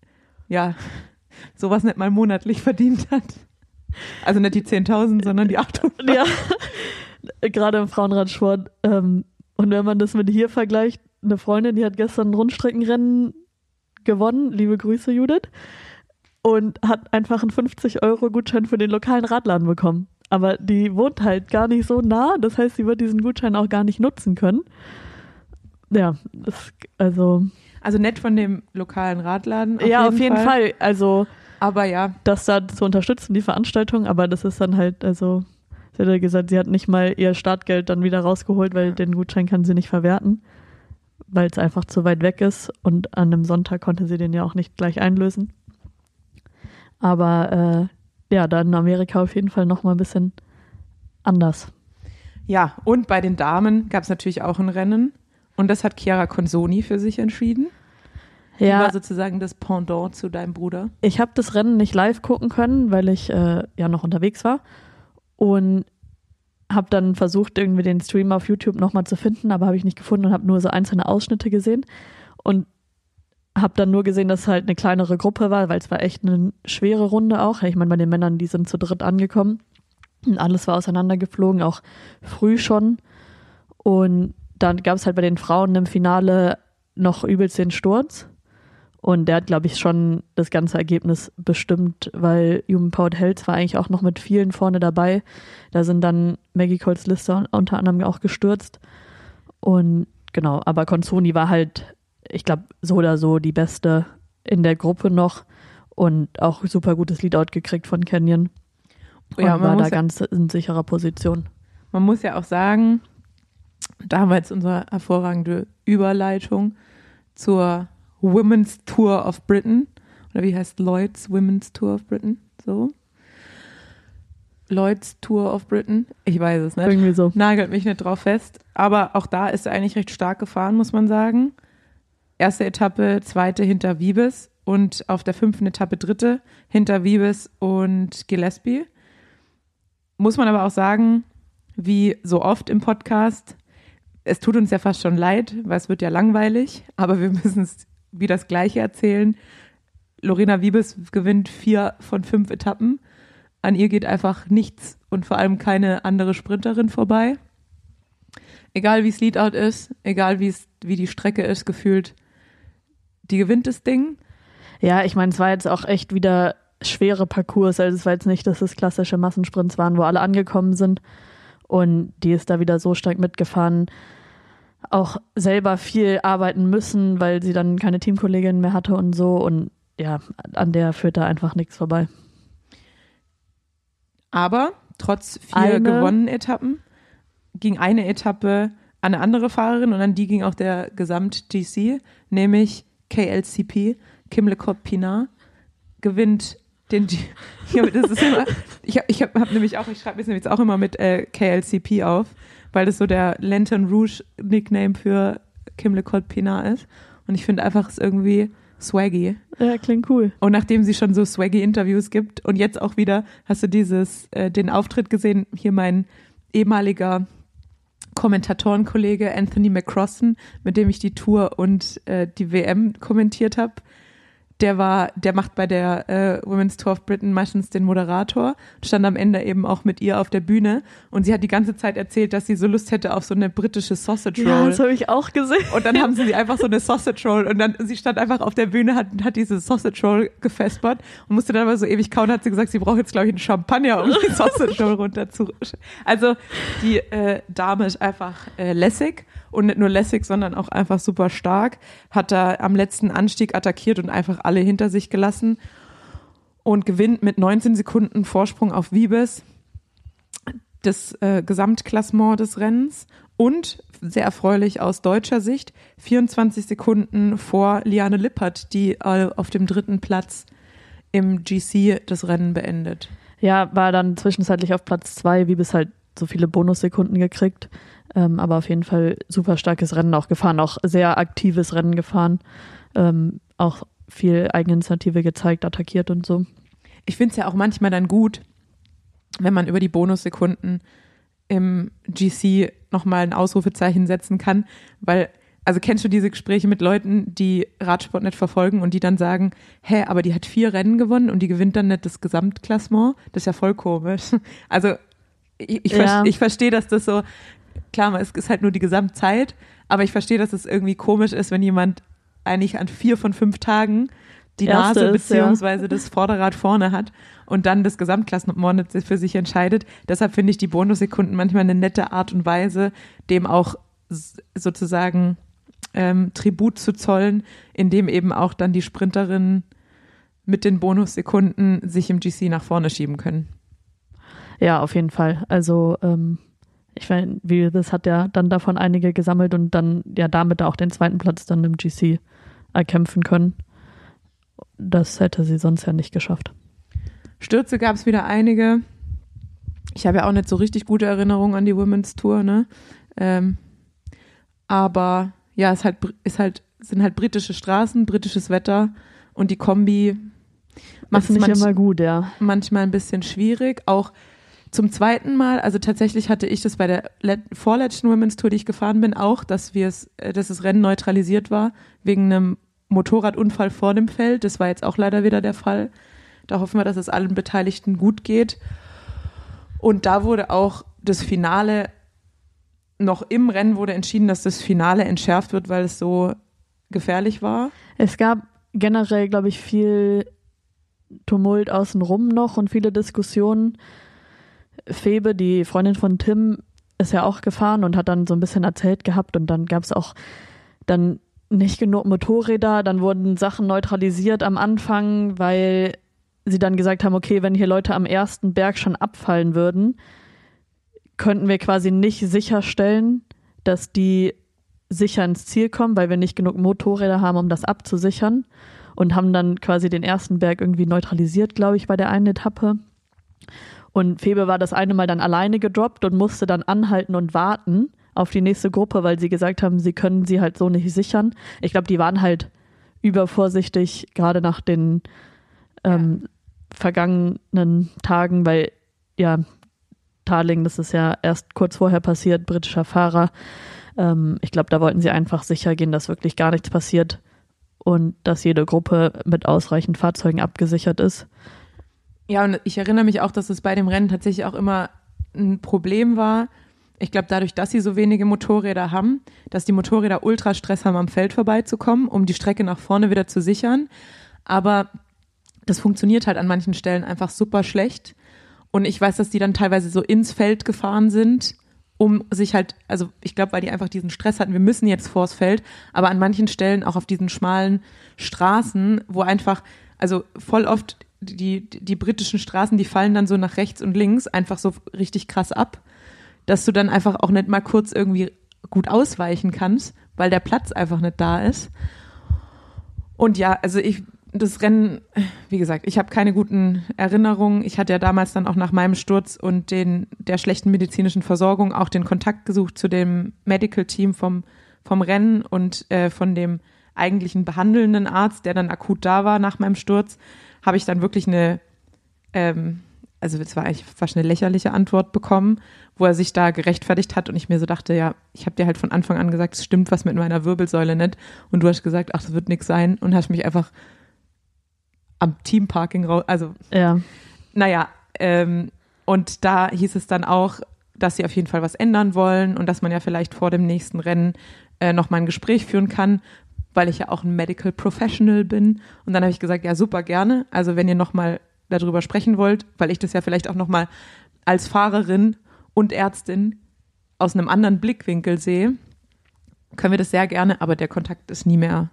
ja sowas nicht mal monatlich verdient hat. Also nicht die 10.000, sondern die 800. Ja, gerade im Frauenradsport. Und wenn man das mit hier vergleicht, eine Freundin, die hat gestern ein Rundstreckenrennen gewonnen, liebe Grüße Judith, und hat einfach einen 50-Euro-Gutschein für den lokalen Radladen bekommen. Aber die wohnt halt gar nicht so nah, das heißt, sie wird diesen Gutschein auch gar nicht nutzen können. Ja, also nicht von dem lokalen Radladen. Auf jeden Fall. Also, aber ja, das da zu unterstützen, die Veranstaltung, aber das ist dann halt, also, sie hat ja gesagt, sie hat nicht mal ihr Startgeld dann wieder rausgeholt, weil den Gutschein kann sie nicht verwerten, weil es einfach zu weit weg ist und an einem Sonntag konnte sie den ja auch nicht gleich einlösen. Aber ja, da in Amerika auf jeden Fall nochmal ein bisschen anders. Ja, und bei den Damen gab es natürlich auch ein Rennen. Und das hat Chiara Consoni für sich entschieden. Die war sozusagen das Pendant zu deinem Bruder. Ich habe das Rennen nicht live gucken können, weil ich ja noch unterwegs war. Und habe dann versucht, irgendwie den Stream auf YouTube nochmal zu finden, aber habe ich nicht gefunden und habe nur so einzelne Ausschnitte gesehen. Und habe dann nur gesehen, dass es halt eine kleinere Gruppe war, weil es war echt eine schwere Runde auch. Ich meine, bei den Männern, die sind zu dritt angekommen. Und alles war auseinandergeflogen, auch früh schon. Und dann gab es halt bei den Frauen im Finale noch übelst den Sturz. Und der hat, glaube ich, schon das ganze Ergebnis bestimmt, weil Juvenpaut Helz war eigentlich auch noch mit vielen vorne dabei. Da sind dann Maggie Colts-Lister unter anderem auch gestürzt. Und genau, aber Consoni war halt, ich glaube, so oder so die Beste in der Gruppe noch und auch super gutes Leadout gekriegt von Canyon. Und Ja, war da ganz in sicherer Position. Man muss ja auch sagen, da haben wir jetzt unsere hervorragende Überleitung zur Women's Tour of Britain. Oder wie heißt Lloyd's Women's Tour of Britain? So. Lloyd's Tour of Britain? Ich weiß es nicht. Irgendwie so. Nagelt mich nicht drauf fest. Aber auch da ist er eigentlich recht stark gefahren, muss man sagen. Erste Etappe, zweite hinter Wiebes und auf der 5. Etappe dritte hinter Wiebes und Gillespie. Muss man aber auch sagen, wie so oft im Podcast, es tut uns ja fast schon leid, weil es wird ja langweilig, aber wir müssen es wie das Gleiche erzählen. Lorena Wiebes gewinnt 4 von 5 Etappen. An ihr geht einfach nichts und vor allem keine andere Sprinterin vorbei. Egal wie es Leadout ist, egal wie die Strecke ist, gefühlt, die gewinnt das Ding. Ja, ich meine, es war jetzt auch echt wieder schwere Parcours. Also es war jetzt nicht, dass es klassische Massensprints waren, wo alle angekommen sind. Und die ist da wieder so stark mitgefahren. Auch selber viel arbeiten müssen, weil sie dann keine Teamkollegin mehr hatte und so. Und ja, an der führt da einfach nichts vorbei. Aber trotz 4 gewonnenen Etappen ging eine Etappe an eine andere Fahrerin und an die ging auch der Gesamt-GC, nämlich KLCP, Kim LeCoq-Pinard, gewinnt den das ist immer, ich habe nämlich auch, ich schreibe mir jetzt auch immer mit KLCP auf, weil das so der Lantern Rouge Nickname für Kim LeCoq-Pinard ist. Und ich finde einfach, es ist irgendwie swaggy. Ja, klingt cool. Und nachdem sie schon so swaggy Interviews gibt und jetzt auch wieder, hast du den Auftritt gesehen, hier mein ehemaliger Kommentatorenkollege Anthony McCrossan, mit dem ich die Tour und die WM kommentiert habe. Der macht bei der Women's Tour of Britain meistens den Moderator, stand am Ende eben auch mit ihr auf der Bühne und sie hat die ganze Zeit erzählt, dass sie so Lust hätte auf so eine britische Sausage Roll. Ja, das habe ich auch gesehen. Und dann haben sie einfach so eine Sausage Roll und dann, sie stand einfach auf der Bühne, hat diese Sausage Roll gefespert und musste dann aber so ewig kauen, hat sie gesagt, sie braucht jetzt, glaube ich, einen Champagner, um die Sausage Roll runterzu. Also die Dame ist einfach lässig. Und nicht nur lässig, sondern auch einfach super stark. Hat da am letzten Anstieg attackiert und einfach alle hinter sich gelassen. Und gewinnt mit 19 Sekunden Vorsprung auf Wiebes das Gesamtklassement des Rennens. Und, sehr erfreulich aus deutscher Sicht, 24 Sekunden vor Liane Lippert, die auf dem 3. Platz im GC das Rennen beendet. Ja, war dann zwischenzeitlich auf Platz 2, Wiebes halt so viele Bonussekunden gekriegt. Aber auf jeden Fall super starkes Rennen auch gefahren, auch sehr aktives Rennen gefahren, auch viel Eigeninitiative gezeigt, attackiert und so. Ich finde es ja auch manchmal dann gut, wenn man über die Bonussekunden im GC nochmal ein Ausrufezeichen setzen kann, weil, also kennst du diese Gespräche mit Leuten, die Radsport nicht verfolgen und die dann sagen, hä, aber die hat 4 Rennen gewonnen und die gewinnt dann nicht das Gesamtklassement? Das ist ja voll komisch. Also ich verstehe, dass das so, klar, es ist halt nur die Gesamtzeit, aber ich verstehe, dass es irgendwie komisch ist, wenn jemand eigentlich an 4 von 5 Tagen die Nase beziehungsweise das Vorderrad vorne hat und dann das Gesamtklassement für sich entscheidet. Deshalb finde ich die Bonussekunden manchmal eine nette Art und Weise, dem auch sozusagen Tribut zu zollen, indem eben auch dann die Sprinterinnen mit den Bonussekunden sich im GC nach vorne schieben können. Ja, auf jeden Fall. Also ich meine, das hat ja dann davon einige gesammelt und dann ja damit auch den 2. Platz dann im GC erkämpfen können. Das hätte sie sonst ja nicht geschafft. Stürze gab es wieder einige. Ich habe ja auch nicht so richtig gute Erinnerungen an die Women's Tour, ne? Aber ja, sind halt britische Straßen, britisches Wetter und die Kombi macht es nicht immer gut, ja. Manchmal ein bisschen schwierig. Auch zum zweiten Mal, also tatsächlich hatte ich das bei der vorletzten Women's Tour, die ich gefahren bin, auch, dass das Rennen neutralisiert war wegen einem Motorradunfall vor dem Feld. Das war jetzt auch leider wieder der Fall. Da hoffen wir, dass es allen Beteiligten gut geht. Und da wurde auch das Finale, noch im Rennen wurde entschieden, dass das Finale entschärft wird, weil es so gefährlich war. Es gab generell, glaube ich, viel Tumult außenrum noch und viele Diskussionen. Febe, die Freundin von Tim, ist ja auch gefahren und hat dann so ein bisschen erzählt gehabt und dann gab es auch dann nicht genug Motorräder, dann wurden Sachen neutralisiert am Anfang, weil sie dann gesagt haben, okay, wenn hier Leute am ersten Berg schon abfallen würden, könnten wir quasi nicht sicherstellen, dass die sicher ins Ziel kommen, weil wir nicht genug Motorräder haben, um das abzusichern und haben dann quasi den ersten Berg irgendwie neutralisiert, glaube ich, bei der einen Etappe. Und Febe war das eine Mal dann alleine gedroppt und musste dann anhalten und warten auf die nächste Gruppe, weil sie gesagt haben, sie können sie halt so nicht sichern. Ich glaube, die waren halt übervorsichtig, gerade nach den vergangenen Tagen, weil ja, Tarling, das ist ja erst kurz vorher passiert, britischer Fahrer. Ich glaube, da wollten sie einfach sicher gehen, dass wirklich gar nichts passiert und dass jede Gruppe mit ausreichend Fahrzeugen abgesichert ist. Ja, und ich erinnere mich auch, dass es bei dem Rennen tatsächlich auch immer ein Problem war. Ich glaube, dadurch, dass sie so wenige Motorräder haben, dass die Motorräder Ultrastress haben, am Feld vorbeizukommen, um die Strecke nach vorne wieder zu sichern. Aber das funktioniert halt an manchen Stellen einfach super schlecht. Und ich weiß, dass die dann teilweise so ins Feld gefahren sind, um sich halt, also ich glaube, weil die einfach diesen Stress hatten, wir müssen jetzt vors Feld, aber an manchen Stellen auch auf diesen schmalen Straßen, wo einfach, also voll oft die britischen Straßen, die fallen dann so nach rechts und links einfach so richtig krass ab, dass du dann einfach auch nicht mal kurz irgendwie gut ausweichen kannst, weil der Platz einfach nicht da ist. Und ja, also das Rennen, wie gesagt, ich habe keine guten Erinnerungen. Ich hatte ja damals dann auch nach meinem Sturz und der schlechten medizinischen Versorgung auch den Kontakt gesucht zu dem Medical Team vom Rennen und von dem eigentlichen behandelnden Arzt, der dann akut da war nach meinem Sturz, habe ich dann wirklich also es war eigentlich fast eine lächerliche Antwort bekommen, wo er sich da gerechtfertigt hat und ich mir so dachte, ja, ich habe dir halt von Anfang an gesagt, es stimmt was mit meiner Wirbelsäule nicht und du hast gesagt, ach, das wird nichts sein und hast mich einfach am Teamparking raus, also ja. Naja, und da hieß es dann auch, dass sie auf jeden Fall was ändern wollen und dass man ja vielleicht vor dem nächsten Rennen noch mal ein Gespräch führen kann, weil ich ja auch ein Medical Professional bin. Und dann habe ich gesagt, ja, super gerne. Also wenn ihr noch mal darüber sprechen wollt, weil ich das ja vielleicht auch noch mal als Fahrerin und Ärztin aus einem anderen Blickwinkel sehe, können wir das sehr gerne, aber der Kontakt ist nie mehr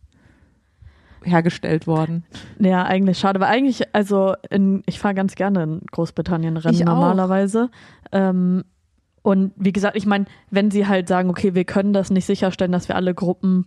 hergestellt worden. Ja, eigentlich schade, weil eigentlich, also ich fahre ganz gerne in Großbritannien Rennen normalerweise. Und wie gesagt, ich meine, wenn sie halt sagen, okay, wir können das nicht sicherstellen, dass wir alle Gruppen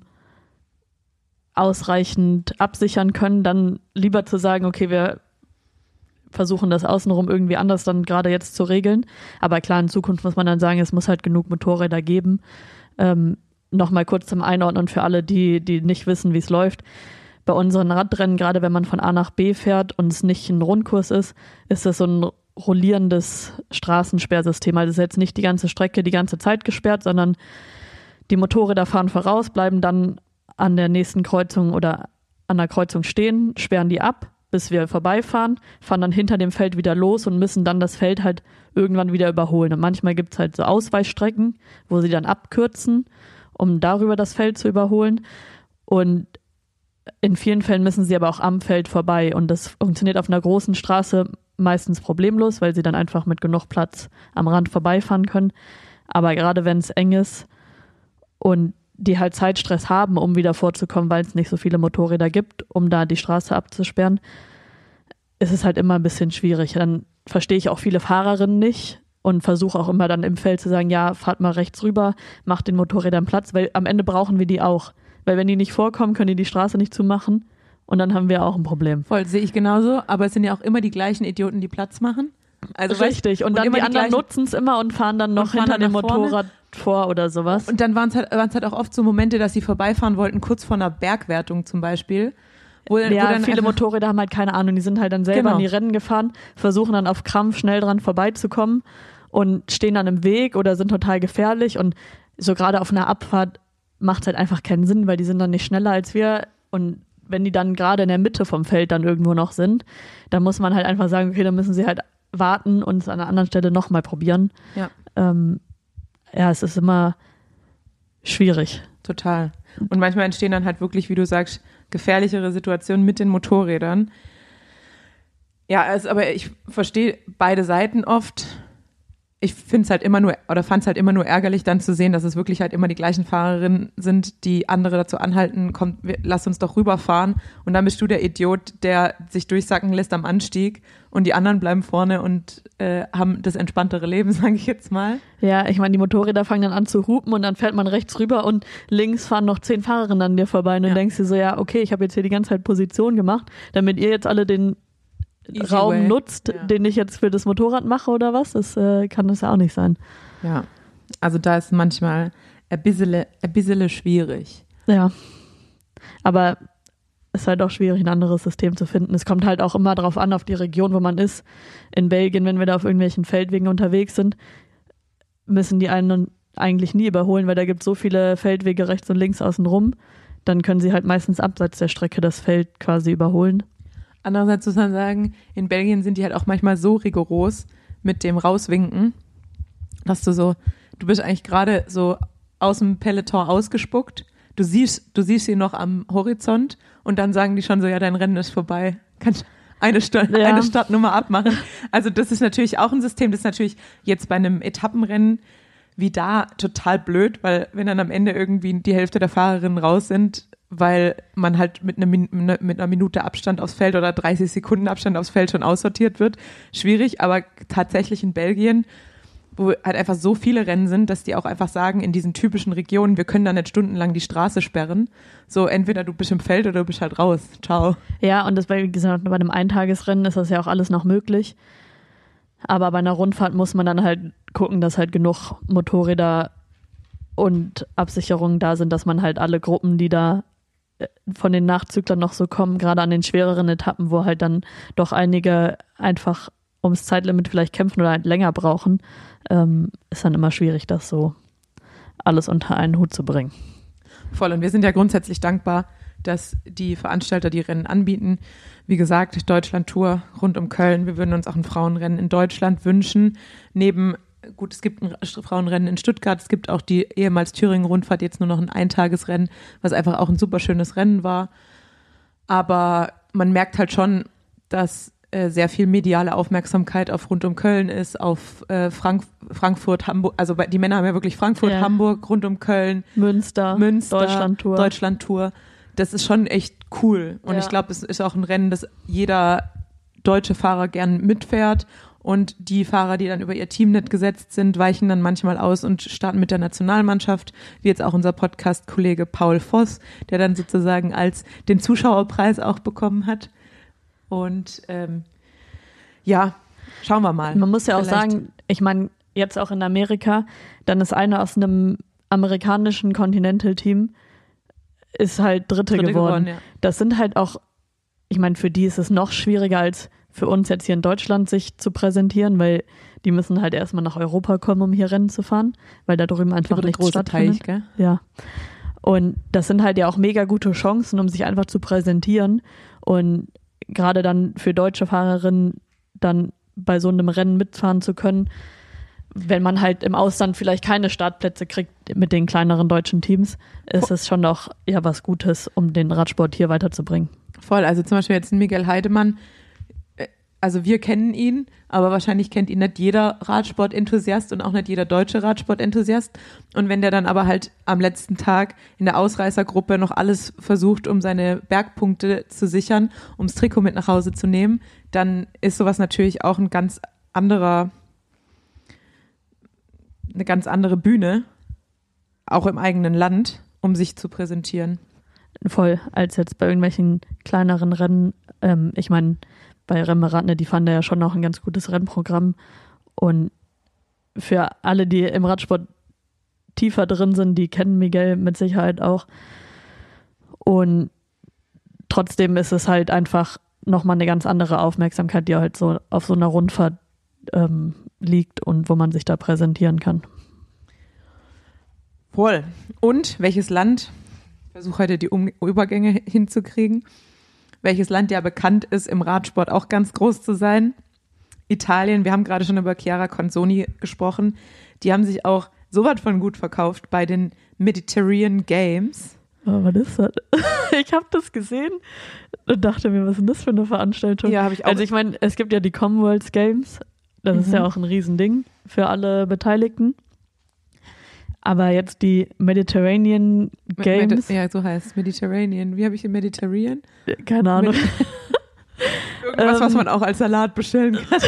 ausreichend absichern können, dann lieber zu sagen, okay, wir versuchen das außenrum irgendwie anders dann gerade jetzt zu regeln. Aber klar, in Zukunft muss man dann sagen, es muss halt genug Motorräder geben. Nochmal kurz zum Einordnen für alle, die nicht wissen, wie es läuft. Bei unseren Radrennen, gerade wenn man von A nach B fährt und es nicht ein Rundkurs ist das so ein rollierendes Straßensperrsystem. Also es ist jetzt nicht die ganze Strecke die ganze Zeit gesperrt, sondern die Motorräder fahren voraus, bleiben dann an der nächsten Kreuzung oder an der Kreuzung stehen, sperren die ab, bis wir vorbeifahren, fahren dann hinter dem Feld wieder los und müssen dann das Feld halt irgendwann wieder überholen. Und manchmal gibt es halt so Ausweichstrecken, wo sie dann abkürzen, um darüber das Feld zu überholen. Und in vielen Fällen müssen sie aber auch am Feld vorbei. Und das funktioniert auf einer großen Straße meistens problemlos, weil sie dann einfach mit genug Platz am Rand vorbeifahren können. Aber gerade wenn es eng ist und die halt Zeitstress haben, um wieder vorzukommen, weil es nicht so viele Motorräder gibt, um da die Straße abzusperren, ist es halt immer ein bisschen schwierig. Dann verstehe ich auch viele Fahrerinnen nicht und versuche auch immer dann im Feld zu sagen, ja, fahrt mal rechts rüber, macht den Motorrädern Platz, weil am Ende brauchen wir die auch. Weil wenn die nicht vorkommen, können die Straße nicht zumachen und dann haben wir auch ein Problem. Voll, sehe ich genauso, aber es sind ja auch immer die gleichen Idioten, die Platz machen. Also richtig, und dann die anderen nutzen es immer und fahren dann noch hinter dem Motorrad vor oder sowas. Und dann waren es halt auch oft so Momente, dass sie vorbeifahren wollten, kurz vor einer Bergwertung zum Beispiel. Wo dann viele Motorräder haben halt keine Ahnung, die sind halt dann selber in die Rennen gefahren, versuchen dann auf Krampf schnell dran vorbeizukommen und stehen dann im Weg oder sind total gefährlich und so gerade auf einer Abfahrt macht es halt einfach keinen Sinn, weil die sind dann nicht schneller als wir und wenn die dann gerade in der Mitte vom Feld dann irgendwo noch sind, dann muss man halt einfach sagen, okay, dann müssen sie halt warten und es an einer anderen Stelle nochmal probieren. Ja. Es ist immer schwierig. Total. Und manchmal entstehen dann halt wirklich, wie du sagst, gefährlichere Situationen mit den Motorrädern. Ja, aber ich verstehe beide Seiten oft. Ich fand es halt immer nur ärgerlich, dann zu sehen, dass es wirklich halt immer die gleichen Fahrerinnen sind, die andere dazu anhalten, komm, lass uns doch rüberfahren. Und dann bist du der Idiot, der sich durchsacken lässt am Anstieg und die anderen bleiben vorne und haben das entspanntere Leben, sage ich jetzt mal. Ja, ich meine, die Motorräder fangen dann an zu hupen und dann fährt man rechts rüber und links fahren noch 10 Fahrerinnen an dir vorbei und dann denkst du so, ja, okay, ich habe jetzt hier die ganze Zeit Position gemacht, damit ihr jetzt alle den Easy Raum way. nutzt, den ich jetzt für das Motorrad mache oder was? Das kann das ja auch nicht sein. Ja, also da ist manchmal ein bisschen schwierig. Ja, aber es ist halt auch schwierig, ein anderes System zu finden. Es kommt halt auch immer drauf an, auf die Region, wo man ist. In Belgien, wenn wir da auf irgendwelchen Feldwegen unterwegs sind, müssen die einen eigentlich nie überholen, weil da gibt es so viele Feldwege rechts und links außen rum. Dann können sie halt meistens abseits der Strecke das Feld quasi überholen. Andererseits muss man sagen, in Belgien sind die halt auch manchmal so rigoros mit dem Rauswinken, dass du bist eigentlich gerade so aus dem Peloton ausgespuckt, du siehst sie noch am Horizont und dann sagen die schon so, ja, dein Rennen ist vorbei, kannst eine Startnummer abmachen. Also das ist natürlich auch ein System, das ist natürlich jetzt bei einem Etappenrennen wie da total blöd, weil wenn dann am Ende irgendwie die Hälfte der Fahrerinnen raus sind, weil man halt mit einer Minute Abstand aufs Feld oder 30 Sekunden Abstand aufs Feld schon aussortiert wird. Schwierig, aber tatsächlich in Belgien, wo halt einfach so viele Rennen sind, dass die auch einfach sagen, in diesen typischen Regionen, wir können da nicht stundenlang die Straße sperren. So, entweder du bist im Feld oder du bist halt raus. Ciao. Ja, und das wie gesagt, bei einem Eintagesrennen ist das ja auch alles noch möglich. Aber bei einer Rundfahrt muss man dann halt gucken, dass halt genug Motorräder und Absicherungen da sind, dass man halt alle Gruppen, die da von den Nachzüglern noch so kommen, gerade an den schwereren Etappen, wo halt dann doch einige einfach ums Zeitlimit vielleicht kämpfen oder halt länger brauchen, ist dann immer schwierig, das so alles unter einen Hut zu bringen. Voll, und wir sind ja grundsätzlich dankbar, dass die Veranstalter die Rennen anbieten. Wie gesagt, Deutschland-Tour rund um Köln. Wir würden uns auch ein Frauenrennen in Deutschland wünschen. Es gibt ein Frauenrennen in Stuttgart, es gibt auch die ehemals Thüringen-Rundfahrt, jetzt nur noch ein Eintagesrennen, was einfach auch ein super schönes Rennen war. Aber man merkt halt schon, dass sehr viel mediale Aufmerksamkeit auf rund um Köln ist, auf Frankfurt, Hamburg, also die Männer haben ja wirklich Frankfurt, Hamburg, rund um Köln, Münster, Deutschland-Tour. Das ist schon echt cool. Und ich glaube, es ist auch ein Rennen, das jeder deutsche Fahrer gern mitfährt. Und die Fahrer, die dann über ihr Team nicht gesetzt sind, weichen dann manchmal aus und starten mit der Nationalmannschaft, wie jetzt auch unser Podcast-Kollege Paul Voss, der dann sozusagen als den Zuschauerpreis auch bekommen hat. Und schauen wir mal. Man muss ja auch sagen, ich meine, jetzt auch in Amerika, dann ist einer aus einem amerikanischen Continental-Team ist halt Dritte geworden. Ja. Das sind halt auch, ich meine, für die ist es noch schwieriger als für uns jetzt hier in Deutschland sich zu präsentieren, weil die müssen halt erstmal nach Europa kommen, um hier Rennen zu fahren, weil da drüben einfach nichts stattfindet. Teich, gell? Ja. Und das sind halt ja auch mega gute Chancen, um sich einfach zu präsentieren und gerade dann für deutsche Fahrerinnen dann bei so einem Rennen mitfahren zu können, wenn man halt im Ausland vielleicht keine Startplätze kriegt mit den kleineren deutschen Teams, ist es schon noch was Gutes, um den Radsport hier weiterzubringen. Voll, also zum Beispiel jetzt ein Miguel Heidemann, also wir kennen ihn, aber wahrscheinlich kennt ihn nicht jeder Radsport-Enthusiast und auch nicht jeder deutsche Radsport-Enthusiast. Und wenn der dann aber halt am letzten Tag in der Ausreißergruppe noch alles versucht, um seine Bergpunkte zu sichern, ums Trikot mit nach Hause zu nehmen, dann ist sowas natürlich auch eine ganz andere Bühne, auch im eigenen Land, um sich zu präsentieren. Voll, als jetzt bei irgendwelchen kleineren Rennen. Ich meine, bei Rennradne, die fahren da ja schon noch ein ganz gutes Rennprogramm. Und für alle, die im Radsport tiefer drin sind, die kennen Miguel mit Sicherheit auch. Und trotzdem ist es halt einfach nochmal eine ganz andere Aufmerksamkeit, die halt so auf so einer Rundfahrt liegt und wo man sich da präsentieren kann. Voll. Und welches Land, ich versuche heute die Übergänge hinzukriegen, welches Land ja bekannt ist, im Radsport auch ganz groß zu sein? Italien. Wir haben gerade schon über Chiara Consoni gesprochen. Die haben sich auch so was von gut verkauft bei den Mediterranean Games. Oh, was ist das? Ich habe das gesehen und dachte mir, was ist denn das für eine Veranstaltung? Ja, habe ich auch. Also ich meine, es gibt ja die Commonwealth Games. Das ist ja auch ein Riesending für alle Beteiligten. Aber jetzt die Mediterranean Games. Ja, so heißt es. Mediterranean. Wie habe ich den Mediterranean? Keine Ahnung. Irgendwas, was man auch als Salat bestellen kann.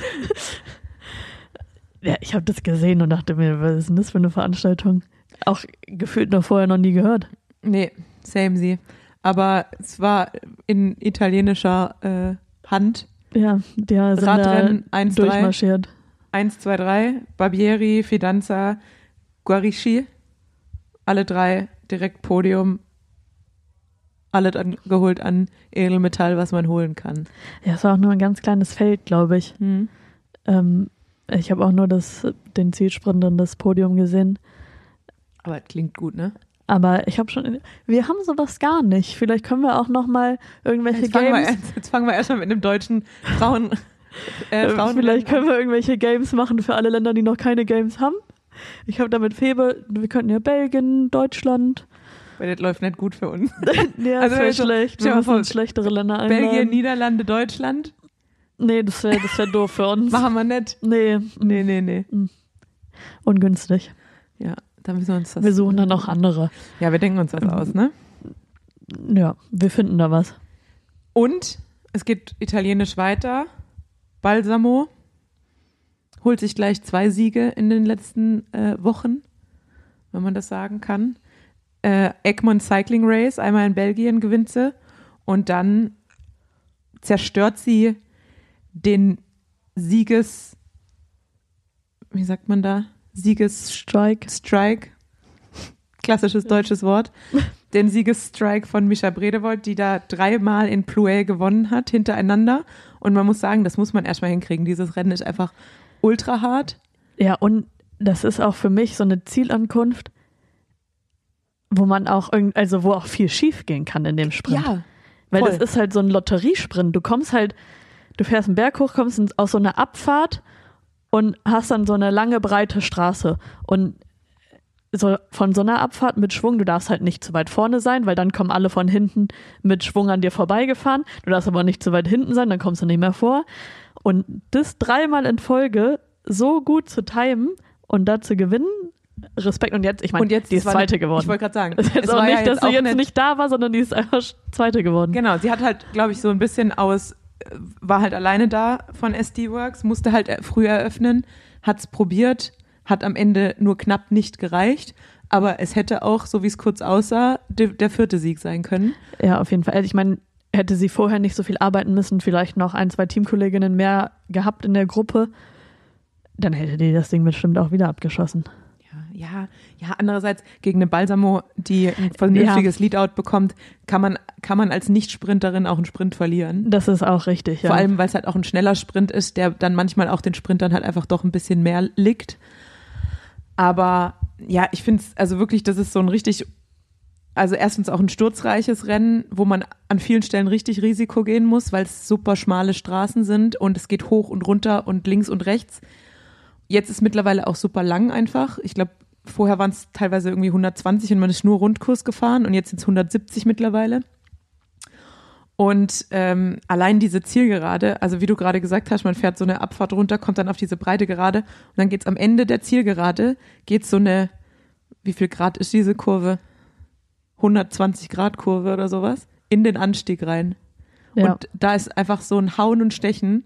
Ja, ich habe das gesehen und dachte mir, was ist denn das für eine Veranstaltung? Auch gefühlt vorher noch nie gehört. Nee, same sie. Aber es war in italienischer Hand. Ja, die sind Radrennen da 1-3. durchmarschiert. 1, 2, 3. Barbieri, Fidanza, Guarischi. Alle drei direkt Podium. Alle dann geholt an Edelmetall, was man holen kann. Ja, es war auch nur ein ganz kleines Feld, glaube ich. Ich habe auch nur den Zielsprint und das Podium gesehen. Aber es klingt gut, ne? Aber wir haben sowas gar nicht. Vielleicht können wir auch noch mal irgendwelche Games. Jetzt fangen wir erstmal mit einem deutschen Frauen. Vielleicht können wir irgendwelche Games machen für alle Länder, die noch keine Games haben. Ich habe damit Febe, wir könnten ja Belgien, Deutschland. Weil das läuft nicht gut für uns. Ja, also das wäre schlecht. Wir müssen schlechtere Länder einladen. Belgien, Niederlande, Deutschland? Nee, das wär doof für uns. Machen wir nicht. Nee. Ungünstig. Ja, da müssen wir uns das... Wir suchen dann noch andere. Ja, wir denken uns das aus, ne? Ja, wir finden da was. Und es geht italienisch weiter. Balsamo holt sich gleich 2 Siege in den letzten Wochen, wenn man das sagen kann. Egmont Cycling Race, einmal in Belgien gewinnt sie und dann zerstört sie den wie sagt man da? Strike. Klassisches deutsches Wort. Den Siegesstrike von Mischa Bredewold, die da 3-mal in Plouay gewonnen hat, hintereinander. Und man muss sagen, das muss man erstmal hinkriegen. Dieses Rennen ist einfach ultra hart. Ja, und das ist auch für mich so eine Zielankunft, wo man auch wo auch viel schief gehen kann in dem Sprint. Ja, weil voll. das ist halt so ein Lotteriesprint. Du fährst einen Berg hoch, kommst aus so einer Abfahrt und hast dann so eine lange, breite Straße. Und so von so einer Abfahrt mit Schwung, du darfst halt nicht zu weit vorne sein, weil dann kommen alle von hinten mit Schwung an dir vorbeigefahren. Du darfst aber nicht zu weit hinten sein, dann kommst du nicht mehr vor. Und das 3-mal in Folge so gut zu timen und da zu gewinnen, Respekt. Und jetzt, ich meine, die ist Zweite geworden. Ich wollte gerade sagen. Es ist jetzt auch nicht, dass sie jetzt nicht da war, sondern die ist einfach Zweite geworden. Genau, sie hat halt, glaube ich, so ein bisschen war halt alleine da von SD Works, musste halt früh eröffnen, hat es probiert, hat am Ende nur knapp nicht gereicht, aber es hätte auch, so wie es kurz aussah, der 4. Sieg sein können. Ja, auf jeden Fall. Also ich meine, hätte sie vorher nicht so viel arbeiten müssen, vielleicht noch 1, 2 Teamkolleginnen mehr gehabt in der Gruppe, dann hätte die das Ding bestimmt auch wieder abgeschossen. Ja, andererseits gegen eine Balsamo, die ein vernünftiges Leadout bekommt, kann man als Nicht-Sprinterin auch einen Sprint verlieren. Das ist auch richtig, ja. Vor allem, weil es halt auch ein schneller Sprint ist, der dann manchmal auch den Sprintern halt einfach doch ein bisschen mehr liegt. Aber ja, ich finde es, also wirklich, das ist so ein also erstens auch ein sturzreiches Rennen, wo man an vielen Stellen richtig Risiko gehen muss, weil es super schmale Straßen sind und es geht hoch und runter und links und rechts. Jetzt ist mittlerweile auch super lang einfach. Ich glaube, vorher waren es teilweise irgendwie 120 und man ist nur Rundkurs gefahren und jetzt sind es 170 mittlerweile. Und allein diese Zielgerade, also wie du gerade gesagt hast, man fährt so eine Abfahrt runter, kommt dann auf diese breite Gerade und dann geht's am Ende der Zielgerade, geht's so eine, wie viel Grad ist diese Kurve? 120 Grad Kurve oder sowas, in den Anstieg rein. Ja. Und da ist einfach so ein Hauen und Stechen.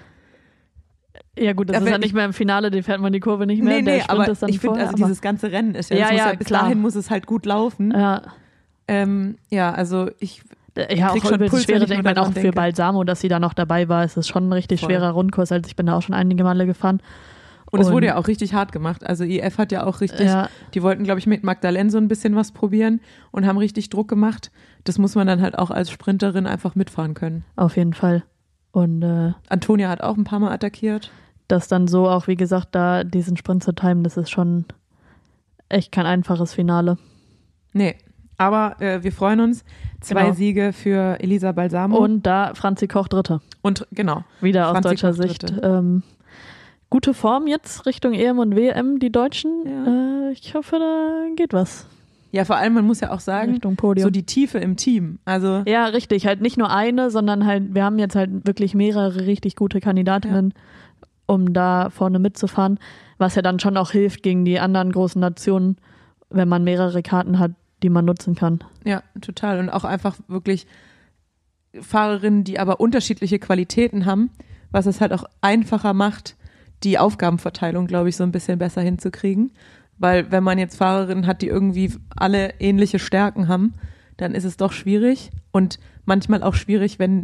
Ja gut, das ist ja nicht mehr im Finale, den fährt man die Kurve nicht mehr. Nee, aber ich finde, also dieses ganze Rennen ist bis dahin muss es halt gut laufen. Ja. Ja, also ich Ja, krieg auch schon übelst Puls, wenn schwere, ich nur ich meine daran auch für denke. Balsamo, dass sie da noch dabei war, ist es schon ein richtig Voll. schwerer Rundkurs, also ich bin da auch schon einige Male gefahren. Und es wurde ja auch richtig hart gemacht. Also IF hat ja auch richtig, Ja. die wollten, glaube ich, mit Magdalene so ein bisschen was probieren und haben richtig Druck gemacht. Das muss man dann halt auch als Sprinterin einfach mitfahren können. Auf jeden Fall. Und Antonia hat auch ein paar Mal attackiert. das dann so auch, wie gesagt, da diesen Sprint zu timen, das ist schon echt kein einfaches Finale. Nee, aber wir freuen uns. 2 Genau. Siege für Elisa Balsamo. Und da Franzi Koch Dritte. Und genau, Wieder aus Franzi deutscher Koch Sicht. Dritte. Gute Form jetzt Richtung EM und WM, die Deutschen. Ja. Ich hoffe, da geht was Ja, vor allem, man muss ja auch sagen, Richtung Podium. so die Tiefe im Team. Also Ja, richtig. Halt nicht nur eine, sondern halt, wir haben jetzt halt wirklich mehrere richtig gute Kandidatinnen, um da vorne mitzufahren, was ja dann schon auch hilft gegen die anderen großen Nationen, wenn man mehrere Karten hat, die man nutzen kann. ja, total. Und auch einfach wirklich Fahrerinnen, die aber unterschiedliche Qualitäten haben, was es halt auch einfacher macht, die Aufgabenverteilung, glaube ich, so ein bisschen besser hinzukriegen. Weil wenn man jetzt Fahrerinnen hat, die irgendwie alle ähnliche Stärken haben, dann ist es doch schwierig und manchmal auch schwierig, wenn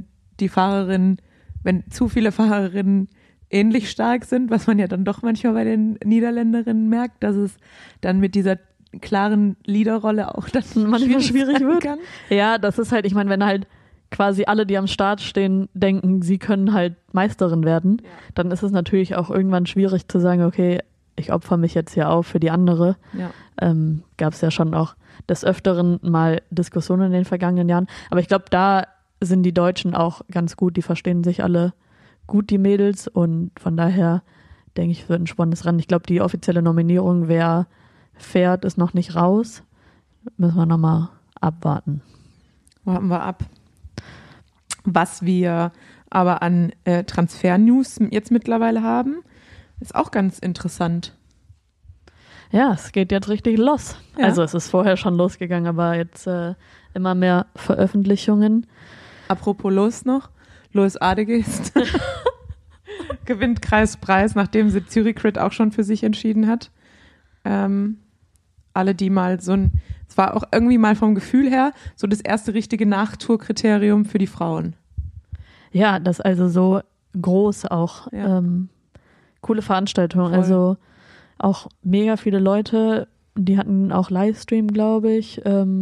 zu viele Fahrerinnen ähnlich stark sind, was man ja dann doch manchmal bei den Niederländerinnen merkt, dass es dann mit dieser klaren Leaderrolle auch dann Manchmal schwierig sein wird. kann. Ja, das ist halt, ich meine, wenn halt quasi alle, die am Start stehen, denken, sie können halt Meisterin werden, dann ist es natürlich auch irgendwann schwierig zu sagen, okay, ich opfer mich jetzt hier auf für die andere. Ja. Gab es ja schon auch des Öfteren mal Diskussionen in den vergangenen Jahren. Aber ich glaube, da sind die Deutschen auch ganz gut. Die verstehen sich alle gut, die Mädels. Und von daher denke ich, wird ein spannendes Rennen. Ich glaube, die offizielle Nominierung, wer fährt, ist noch nicht raus. Müssen wir nochmal abwarten. Warten wir ab. Was wir aber an Transfer-News jetzt mittlerweile haben, ist auch ganz interessant. Ja, es geht jetzt richtig los. Ja. Also es ist vorher schon losgegangen, aber jetzt immer mehr Veröffentlichungen. Apropos los noch, Lois Adegist gewinnt Kreispreis, nachdem sie Zürich Crit auch schon für sich entschieden hat. Alle, die mal es war auch irgendwie mal vom Gefühl her so das erste richtige Nachtourkriterium für die Frauen. Ja, das also so groß auch. Ja. Coole Veranstaltung. Voll. Also auch mega viele Leute, die hatten auch Livestream, glaube ich.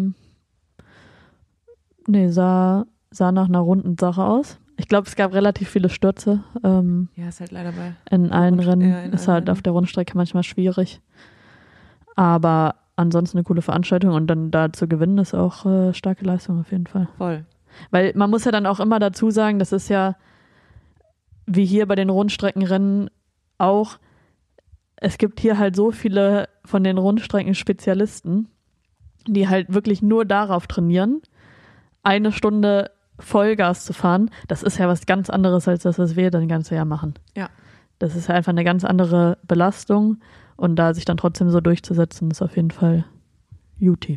Sah nach einer runden Sache aus. Ich glaube, es gab relativ viele Stürze. Ja, ist halt leider bei In allen Rennen ja, in ist allen halt auf Rennen. der Rundstrecke manchmal schwierig. Aber ansonsten eine coole Veranstaltung und dann da zu gewinnen ist auch starke Leistung auf jeden Fall. voll. Weil man muss ja dann auch immer dazu sagen, das ist ja wie hier bei den Rundstreckenrennen auch, es gibt hier halt so viele von den Rundstrecken-Spezialisten, die halt wirklich nur darauf trainieren, 1 Stunde Vollgas zu fahren. Das ist ja was ganz anderes als das, was wir dann ganze Jahr machen. Ja. Das ist ja einfach eine ganz andere Belastung und da sich dann trotzdem so durchzusetzen, ist auf jeden Fall Juti.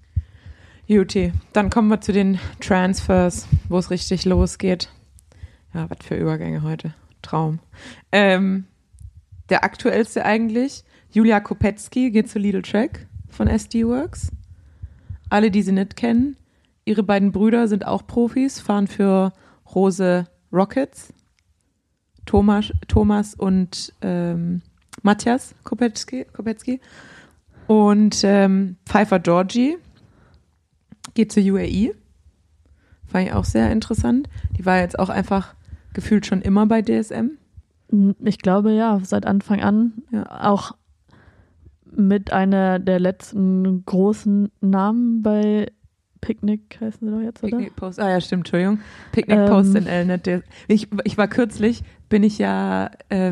Juti, dann kommen wir zu den Transfers, wo es richtig losgeht. Ja, was für Übergänge heute. Traum. Der aktuellste eigentlich, Julia Kopetzky geht zu Lidl Track von SD Works. Alle, die sie nicht kennen, ihre beiden Brüder sind auch Profis, fahren für Rose Rockets. Thomas und Matthias Kopetzky. Und Pfeiffer Georgie geht zur UAE. Fand ich auch sehr interessant. Die war jetzt auch einfach gefühlt schon immer bei DSM. Ich glaube, ja, seit Anfang an. Ja. Auch mit einer der letzten großen Namen bei Picnic, heißen sie doch jetzt, oder? Picnic Post, ja, stimmt, Entschuldigung. Picnic Post in Elnet. Ich war kürzlich, bin ich ja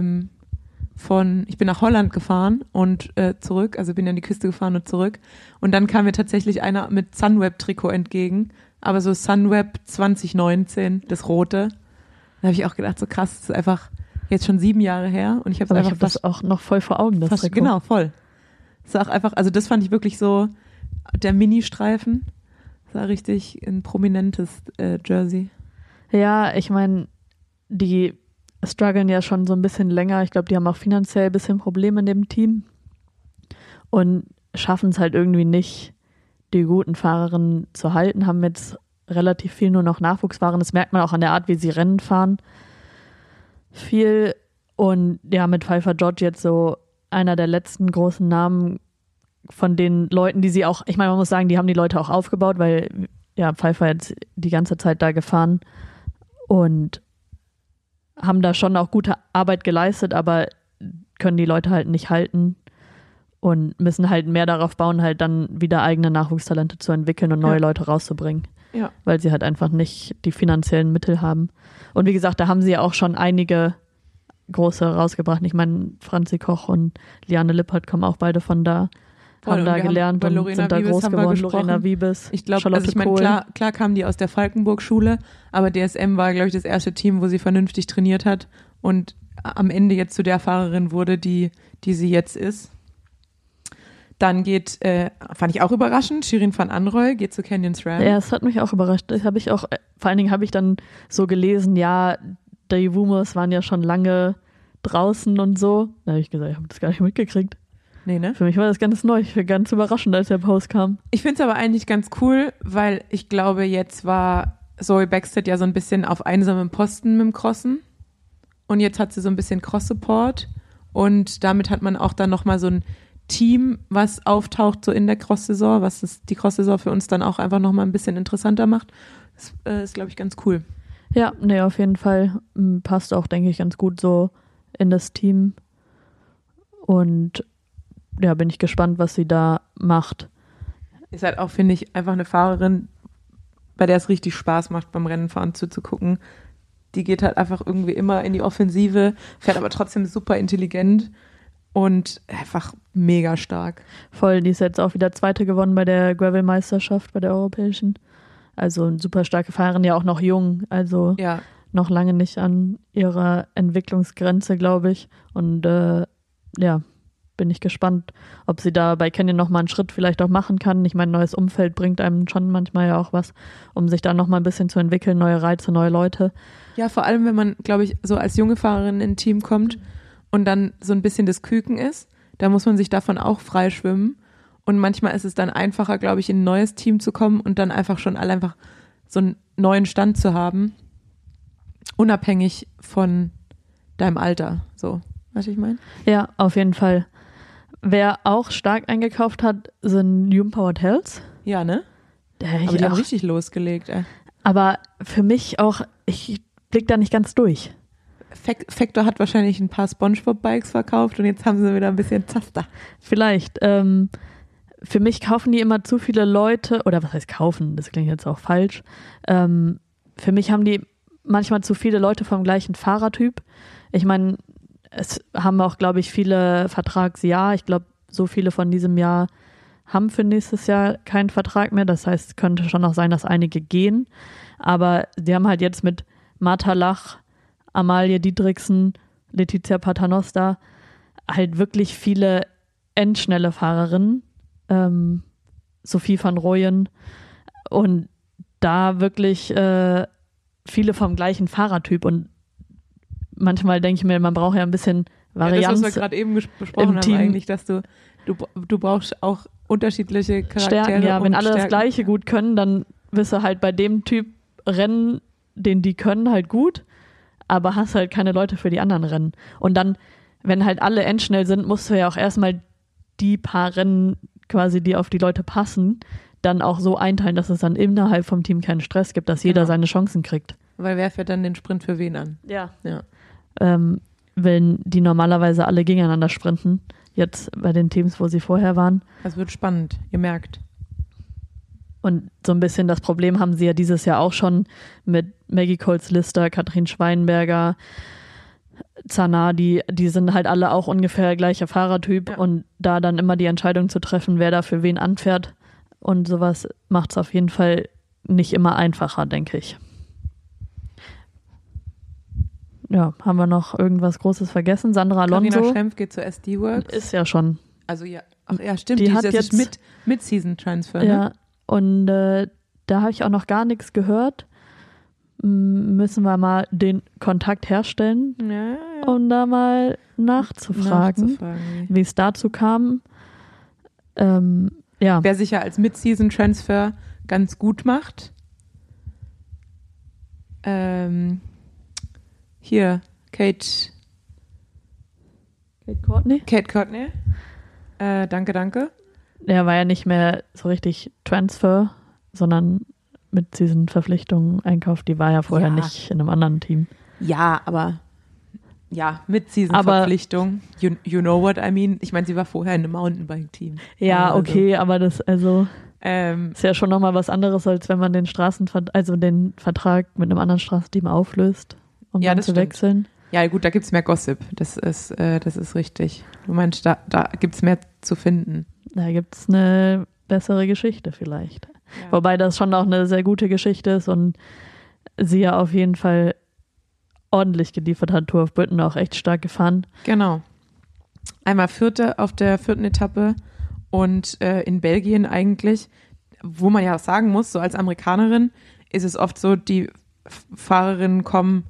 ich bin nach Holland gefahren und zurück, also bin an die Küste gefahren und zurück. Und dann kam mir tatsächlich einer mit Sunweb-Trikot entgegen, aber so Sunweb 2019, das rote. Da habe ich auch gedacht, so krass, das ist einfach jetzt schon 7 Jahre her und ich habe es Aber ich einfach habe das auch noch voll vor Augen, das Trikot. genau, voll. Das war auch einfach, also das fand ich wirklich so, der Mini-Streifen, das war richtig ein prominentes Jersey. Ja, ich meine, die strugglen ja schon so ein bisschen länger. Ich glaube, die haben auch finanziell ein bisschen Probleme in dem Team und schaffen es halt irgendwie nicht, die guten Fahrerinnen zu halten, haben jetzt relativ viel nur noch Nachwuchsfahrerinnen. Das merkt man auch an der Art, wie sie Rennen fahren. Viel. Und ja, mit Pfeiffer George jetzt so einer der letzten großen Namen von den Leuten, die sie auch, ich meine, man muss sagen, die haben die Leute auch aufgebaut, weil ja, Pfeiffer jetzt die ganze Zeit da gefahren und haben da schon auch gute Arbeit geleistet, aber können die Leute halt nicht halten und müssen halt mehr darauf bauen, halt dann wieder eigene Nachwuchstalente zu entwickeln und neue Leute rauszubringen. Ja. Weil sie halt einfach nicht die finanziellen Mittel haben. Und wie gesagt, da haben sie ja auch schon einige große rausgebracht. Ich meine, Franzi Koch und Liane Lippert kommen auch beide von da, haben da gelernt und sind da groß geworden. Lorena Wiebes, ich glaube, also ich meine, klar kamen die aus der Falkenburg-Schule, aber DSM war, glaube ich, das erste Team, wo sie vernünftig trainiert hat und am Ende jetzt zu der Fahrerin wurde, die sie jetzt ist. Dann geht, fand ich auch überraschend, Shirin van Anrooy geht zu Canyon SRAM. Ja, es hat mich auch überrascht. Das habe ich auch, vor allen Dingen habe ich dann so gelesen, ja, die Wumos waren ja schon lange draußen und so. Da habe ich gesagt, ich habe das gar nicht mitgekriegt. Nee, ne? Für mich war das ganz neu, ganz überraschend, als der Post kam. Ich finde es aber eigentlich ganz cool, weil ich glaube, jetzt war Zoe Bäckstedt ja so ein bisschen auf einsamem Posten mit dem Crossen. Und jetzt hat sie so ein bisschen Cross-Support. Und damit hat man auch dann nochmal so ein Team, was auftaucht so in der Cross-Saison, was die Cross-Saison für uns dann auch einfach nochmal ein bisschen interessanter macht. Das ist, glaube ich, ganz cool. Ja, nee, auf jeden Fall. Passt auch, denke ich, ganz gut so in das Team. Und ja, bin ich gespannt, was sie da macht. Ist halt auch, finde ich, einfach eine Fahrerin, bei der es richtig Spaß macht, beim Rennenfahren zuzugucken. Die geht halt einfach irgendwie immer in die Offensive, fährt aber trotzdem super intelligent und einfach mega stark. Voll, die ist jetzt auch wieder Zweite gewonnen bei der Gravel-Meisterschaft, bei der europäischen. Also eine super starke Fahrerin, ja auch noch jung, also ja, noch lange nicht an ihrer Entwicklungsgrenze, glaube ich. Und ja, bin ich gespannt, ob sie da bei Canyon nochmal einen Schritt vielleicht auch machen kann. Ich meine, neues Umfeld bringt einem schon manchmal ja auch was, um sich da nochmal ein bisschen zu entwickeln, neue Reize, neue Leute. Ja, vor allem, wenn man, glaube ich, so als junge Fahrerin in ein Team kommt und dann so ein bisschen das Küken ist, da muss man sich davon auch freischwimmen. Und manchmal ist es dann einfacher, glaube ich, in ein neues Team zu kommen und dann einfach schon einfach so einen neuen Stand zu haben, unabhängig von deinem Alter. So, was ich meine? Ja, auf jeden Fall. Wer auch stark eingekauft hat, sind Jugendpowered Health. Ja, ne? Aber die haben richtig losgelegt, ey. Aber für mich auch, ich blick da nicht ganz durch. Factor hat wahrscheinlich ein paar SpongeBob-Bikes verkauft und jetzt haben sie wieder ein bisschen Zaster. Vielleicht. Für mich kaufen die immer zu viele Leute, oder was heißt kaufen, das klingt jetzt auch falsch. Für mich haben die manchmal zu viele Leute vom gleichen Fahrertyp. Ich meine, es haben auch, glaube ich, viele Vertragsjahr. Ich glaube, so viele von diesem Jahr haben für nächstes Jahr keinen Vertrag mehr. Das heißt, es könnte schon auch sein, dass einige gehen. Aber die haben halt jetzt mit Martha Lach, Amalie Diedrichsen, Letizia Paternoster halt wirklich viele endschnelle Fahrerinnen. Sophie van Rooyen und da wirklich viele vom gleichen Fahrertyp und manchmal denke ich mir, man braucht ja ein bisschen Varianz. Ja, das, was wir gerade eben besprochen haben, eigentlich, dass du brauchst auch unterschiedliche Charaktere. Stärken, ja, wenn alle das Gleiche gut können, dann wirst du halt bei dem Typ Rennen, den die können, halt gut, aber hast halt keine Leute für die anderen Rennen. Und dann, wenn halt alle endschnell sind, musst du ja auch erstmal die paar Rennen quasi, die auf die Leute passen, dann auch so einteilen, dass es dann innerhalb vom Team keinen Stress gibt, dass jeder seine Chancen kriegt. Weil wer fährt dann den Sprint für wen an? Ja. Wenn die normalerweise alle gegeneinander sprinten, jetzt bei den Teams, wo sie vorher waren. Das wird spannend, ihr merkt. Und so ein bisschen das Problem haben sie ja dieses Jahr auch schon mit Maggie Colts-Lister, Katrin Schweinberger, Zanardi, die sind halt alle auch ungefähr gleicher Fahrertyp, ja. Und da dann immer die Entscheidung zu treffen, wer da für wen anfährt und sowas, macht es auf jeden Fall nicht immer einfacher, denke ich. Ja, haben wir noch irgendwas Großes vergessen? Sandra Alonso. Carina Schempf geht zur SD Works. Ist ja schon. Also ja, ach ja, stimmt. Die hat jetzt mit Season Transfer. Ja, ne? Und da habe ich auch noch gar nichts gehört. Müssen wir mal den Kontakt herstellen, um da mal nachzufragen. Wie es dazu kam. Ja, Ja. Wer sich ja als Mid-Season-Transfer ganz gut macht. Hier, Kate Courtney? Kate Courtney. Danke. Der war ja nicht mehr so richtig Transfer, sondern mit diesen Verpflichtungen Einkauf. Die war ja vorher nicht in einem anderen Team. Ja, aber Mid-Season-Verpflichtung. You know what I mean? Ich meine, sie war vorher in einem Mountainbike-Team. Ja, also, okay, aber das ist ja schon nochmal was anderes, als wenn man den den Vertrag mit einem anderen Straßenteam auflöst, um dann zu wechseln. Ja, gut, da gibt es mehr Gossip. Das ist richtig. Du meinst, da gibt es mehr zu finden. Da gibt es eine bessere Geschichte vielleicht. Ja. Wobei das schon auch eine sehr gute Geschichte ist und sie ja auf jeden Fall ordentlich geliefert hat. Tour of Britain auch echt stark gefahren. Genau. Einmal Vierte auf der 4. Etappe und in Belgien eigentlich, wo man ja sagen muss, so als Amerikanerin ist es oft so, die Fahrerinnen kommen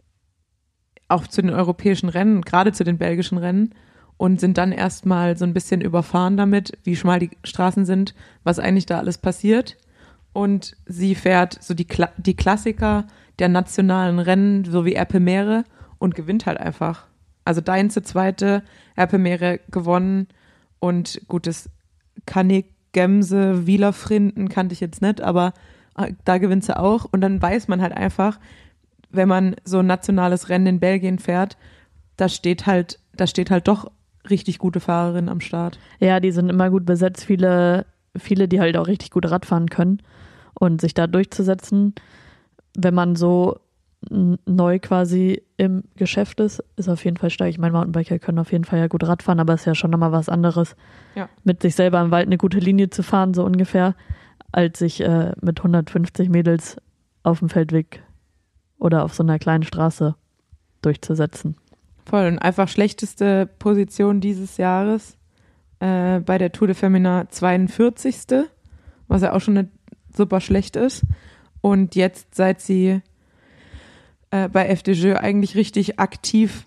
auch zu den europäischen Rennen, gerade zu den belgischen Rennen und sind dann erstmal so ein bisschen überfahren damit, wie schmal die Straßen sind, was eigentlich da alles passiert. Und sie fährt so die Klassiker der nationalen Rennen, so wie Erpenmere, und gewinnt halt einfach. Also Deinze Zweite, Erpenmere gewonnen und gutes Cannet-Gemse, Wielerfrinden kannte ich jetzt nicht, aber da gewinnt sie auch. Und dann weiß man halt einfach, wenn man so ein nationales Rennen in Belgien fährt, da steht halt doch richtig gute Fahrerinnen am Start. Ja, die sind immer gut besetzt. Viele, die halt auch richtig gut Radfahren können und sich da durchzusetzen, wenn man so neu quasi im Geschäft ist auf jeden Fall stark. Ich meine, Mountainbiker können auf jeden Fall ja gut Radfahren, aber es ist ja schon nochmal was anderes, mit sich selber im Wald eine gute Linie zu fahren, so ungefähr, als sich mit 150 Mädels auf dem Feldweg oder auf so einer kleinen Straße durchzusetzen. Voll. Und einfach schlechteste Position dieses Jahres bei der Tour de Femina 42. Was ja auch schon nicht super schlecht ist. Und jetzt, seit sie bei FDJ eigentlich richtig aktiv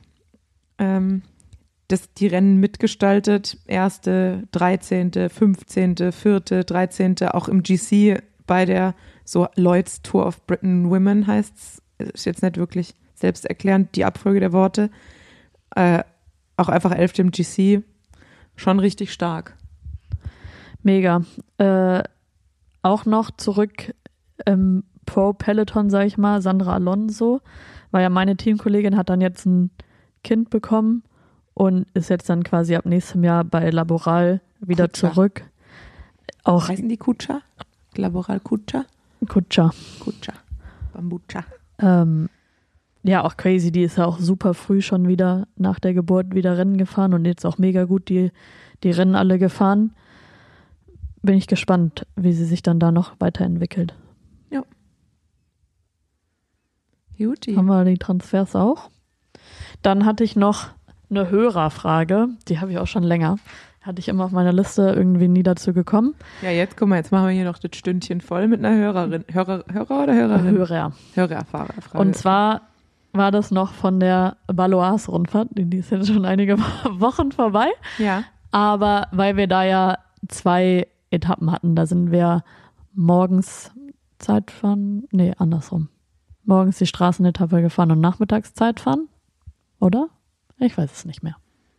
die Rennen mitgestaltet, 1., 13., 15., 4., 13., auch im GC bei der so Lloyd's Tour of Britain Women heißt's, ist jetzt nicht wirklich selbsterklärend die Abfolge der Worte, auch einfach 11. im GC, schon richtig stark. Mega. Auch noch zurück im Pro-Peloton, sag ich mal, Sandra Alonso, war ja meine Teamkollegin, hat dann jetzt ein Kind bekommen und ist jetzt dann quasi ab nächstem Jahr bei Laboral wieder Kutscher. Zurück. Auch heißen die Kutscher? Laboral Kutscher? Kutscher. Bambucha. Ja, auch crazy, die ist ja auch super früh schon wieder nach der Geburt wieder Rennen gefahren und jetzt auch mega gut die Rennen alle gefahren. Bin ich gespannt, wie sie sich dann da noch weiterentwickelt. Ja. Juti. Haben wir die Transfers auch? Dann hatte ich noch eine Hörerfrage, die habe ich auch schon länger. Hatte ich immer auf meiner Liste, irgendwie nie dazu gekommen. Ja, jetzt guck mal, jetzt machen wir hier noch das Stündchen voll mit einer Hörerin. Hörer oder Hörerin? Hörerfrage. Und zwar war das noch von der Baloise-Rundfahrt, die ist jetzt schon einige Wochen vorbei. Ja. Aber weil wir da ja 2 Etappen hatten, da sind wir morgens Zeitfahren, andersrum. Morgens die Straßenetappe gefahren und nachmittags Zeitfahren, oder? Ich weiß es nicht mehr.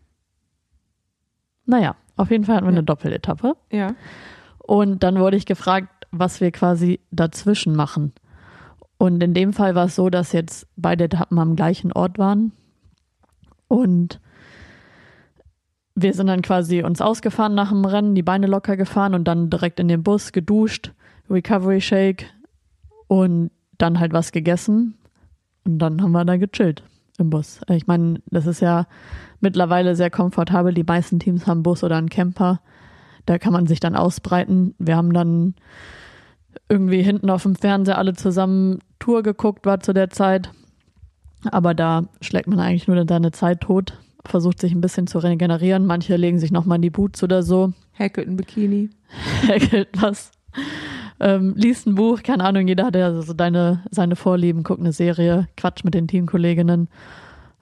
Naja, auf jeden Fall hatten wir eine Doppeletappe. Ja. Und dann wurde ich gefragt, was wir quasi dazwischen machen. Und in dem Fall war es so, dass jetzt beide Etappen am gleichen Ort waren. Und wir sind dann quasi uns ausgefahren nach dem Rennen, die Beine locker gefahren und dann direkt in den Bus geduscht, Recovery Shake und dann halt was gegessen. Und dann haben wir da gechillt im Bus. Ich meine, das ist ja mittlerweile sehr komfortabel. Die meisten Teams haben einen Bus oder einen Camper. Da kann man sich dann ausbreiten. Wir haben dann irgendwie hinten auf dem Fernseher alle zusammen Tour geguckt, war zu der Zeit. Aber da schlägt man eigentlich nur seine Zeit tot, versucht sich ein bisschen zu regenerieren. Manche legen sich nochmal in die Boots oder so. Häkelt ein Bikini. Häkelt was. Liest ein Buch, keine Ahnung, jeder hat ja so seine Vorlieben, guckt eine Serie, quatscht mit den Teamkolleginnen,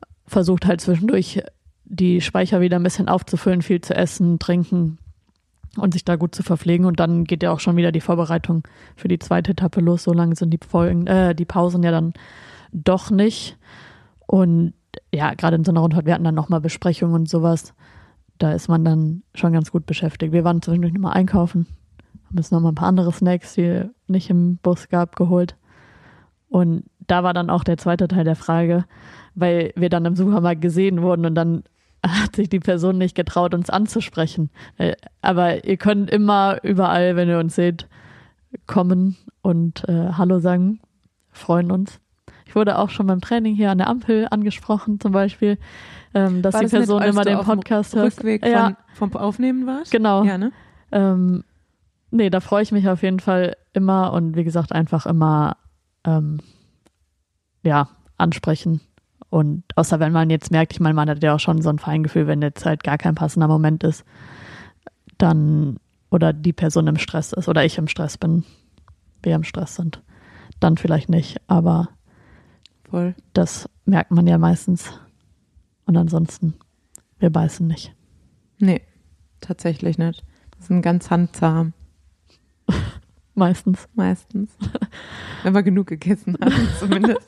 versucht halt zwischendurch die Speicher wieder ein bisschen aufzufüllen, viel zu essen, trinken und sich da gut zu verpflegen. Und dann geht ja auch schon wieder die Vorbereitung für die zweite Etappe los. So lange sind die Pausen ja dann doch nicht. Und ja, gerade in so einer Rundfahrt, wir hatten dann nochmal Besprechungen und sowas. Da ist man dann schon ganz gut beschäftigt. Wir waren zwischendurch nochmal einkaufen, haben uns nochmal ein paar andere Snacks, die nicht im Bus gab, geholt. Und da war dann auch der zweite Teil der Frage, weil wir dann im Supermarkt gesehen wurden und dann hat sich die Person nicht getraut, uns anzusprechen. Aber ihr könnt immer überall, wenn ihr uns seht, kommen und Hallo sagen. Freuen uns. Ich wurde auch schon beim Training hier an der Ampel angesprochen, zum Beispiel, dass die Person immer den Podcast hört. Rückweg vom Aufnehmen warst? Genau. Ja, ne? Nee, da freue ich mich auf jeden Fall immer und wie gesagt, einfach immer ansprechen. Und außer wenn man jetzt merkt, ich meine, man hat ja auch schon so ein Feingefühl, wenn jetzt halt gar kein passender Moment ist, dann, oder die Person im Stress ist oder ich im Stress bin, wir im Stress sind, dann vielleicht nicht, aber voll. Das merkt man ja meistens. Und ansonsten, wir beißen nicht. Nee, tatsächlich nicht. Wir sind ganz handzahm. Meistens. Wenn wir genug gegessen haben, zumindest.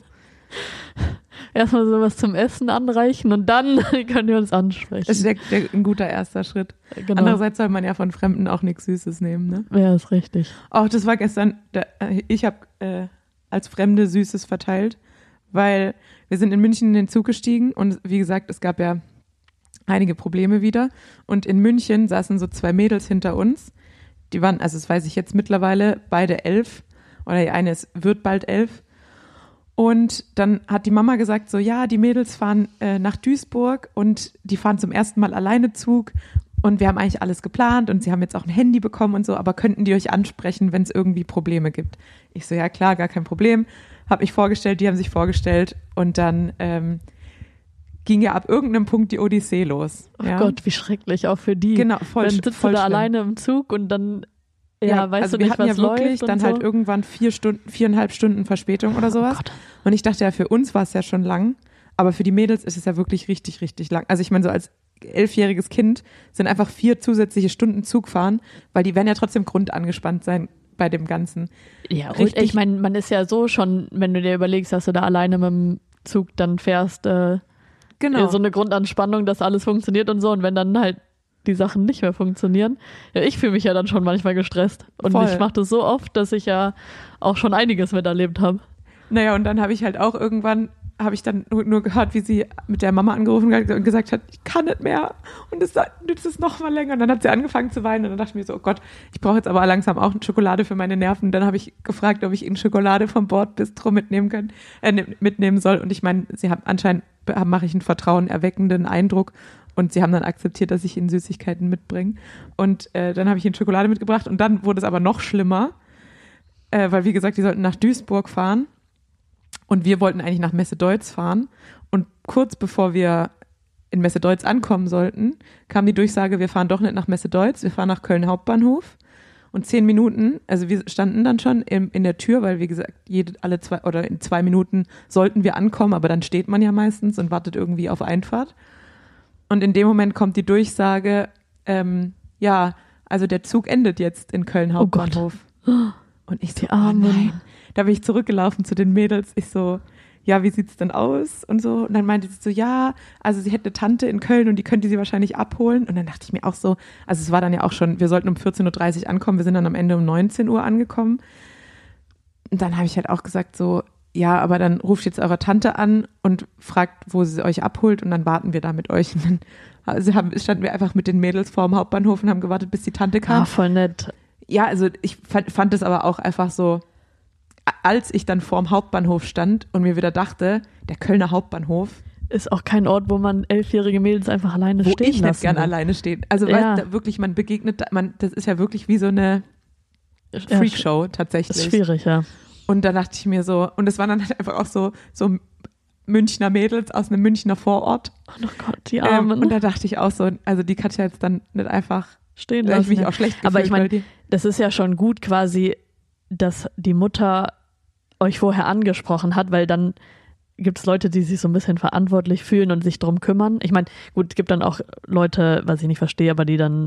Erstmal sowas zum Essen anreichen und dann könnt ihr uns ansprechen. Das ist ein guter erster Schritt. Genau. Andererseits soll man ja von Fremden auch nichts Süßes nehmen, ne? Ja, ist richtig. Auch das war gestern, ich habe als Fremde Süßes verteilt, weil wir sind in München in den Zug gestiegen und wie gesagt, es gab ja einige Probleme wieder und in München saßen so 2 Mädels hinter uns, die waren, also das weiß ich jetzt mittlerweile, beide 11 oder die eine wird bald 11 und dann hat die Mama gesagt so, ja, die Mädels fahren nach Duisburg und die fahren zum ersten Mal alleine Zug und wir haben eigentlich alles geplant und sie haben jetzt auch ein Handy bekommen und so, aber könnten die euch ansprechen, wenn es irgendwie Probleme gibt? Ich so, ja klar, gar kein Problem. Habe mich vorgestellt, die haben sich vorgestellt und dann ging ja ab irgendeinem Punkt die Odyssee los. Ja? Oh Gott, wie schrecklich, auch für die. Genau, voll schlimm. Dann sitzt du da alleine im Zug und dann, weißt also du nicht, was läuft. Wir hatten ja wirklich dann so. halt irgendwann 4,5 Stunden Verspätung oder sowas. Gott. Und ich dachte ja, für uns war es ja schon lang, aber für die Mädels ist es ja wirklich richtig, richtig lang. Also ich meine, so als 11-jähriges Kind sind einfach 4 zusätzliche Stunden Zug fahren, weil die werden ja trotzdem grundangespannt sein bei dem Ganzen. Ja, richtig. Ich meine, man ist ja so schon, wenn du dir überlegst, dass du da alleine mit dem Zug dann fährst, genau. So eine Grundanspannung, dass alles funktioniert und so. Und wenn dann halt die Sachen nicht mehr funktionieren, ja, ich fühle mich ja dann schon manchmal gestresst. Und voll. Ich mache das so oft, dass ich ja auch schon einiges miterlebt habe. Naja, und dann habe ich halt auch irgendwann, habe ich dann nur gehört, wie sie mit der Mama angerufen hat und gesagt hat, ich kann nicht mehr und es ist noch mal länger. Und dann hat sie angefangen zu weinen und dann dachte ich mir so, oh Gott, ich brauche jetzt aber langsam auch eine Schokolade für meine Nerven. Dann habe ich gefragt, ob ich ihnen Schokolade vom Bordbistro mitnehmen soll. Und ich meine, sie haben anscheinend, mache ich einen vertrauenerweckenden Eindruck und sie haben dann akzeptiert, dass ich ihnen Süßigkeiten mitbringe. Und dann habe ich ihnen Schokolade mitgebracht und dann wurde es aber noch schlimmer, weil wie gesagt, die sollten nach Duisburg fahren. Und wir wollten eigentlich nach Messe-Deutz fahren. Und kurz bevor wir in Messe-Deutz ankommen sollten, kam die Durchsage, wir fahren doch nicht nach Messe-Deutz, wir fahren nach Köln Hauptbahnhof. Und 10 Minuten, also wir standen dann schon in der Tür, weil wie gesagt, in 2 Minuten sollten wir ankommen, aber dann steht man ja meistens und wartet irgendwie auf Einfahrt. Und in dem Moment kommt die Durchsage, also der Zug endet jetzt in Köln Hauptbahnhof. Oh und ich so, die Armen. nein. Da bin ich zurückgelaufen zu den Mädels. Ich so, ja, wie sieht's denn aus? Und so. Und dann meinte sie so, ja, also sie hätte eine Tante in Köln und die könnte sie wahrscheinlich abholen. Und dann dachte ich mir auch so, also es war dann ja auch schon, wir sollten um 14.30 Uhr ankommen, wir sind dann am Ende um 19 Uhr angekommen. Und dann habe ich halt auch gesagt so, ja, aber dann ruft jetzt eure Tante an und fragt, wo sie euch abholt und dann warten wir da mit euch. Und dann standen wir einfach mit den Mädels vor dem Hauptbahnhof und haben gewartet, bis die Tante kam. Ah, voll nett. Ja, also ich fand es aber auch einfach so, als ich dann vorm Hauptbahnhof stand und mir wieder dachte, der Kölner Hauptbahnhof ist auch kein Ort, wo man 11-jährige Mädels einfach alleine stehen lassen. Wo ich nicht gern alleine stehe. Also ja. Weißt du, wirklich, man begegnet, das ist ja wirklich wie so eine Freakshow tatsächlich. Ist schwierig, ja. Und da dachte ich mir so, und es waren dann halt einfach auch so Münchner Mädels aus einem Münchner Vorort. Oh Gott, die Armen. Und da dachte ich auch so, also die kann ich jetzt dann nicht einfach stehen lassen. Ich mich auch schlecht gefühlt. Aber ich meine, das ist ja schon gut quasi, dass die Mutter euch vorher angesprochen hat, weil dann gibt es Leute, die sich so ein bisschen verantwortlich fühlen und sich drum kümmern. Ich meine, gut, es gibt dann auch Leute, was ich nicht verstehe, aber die dann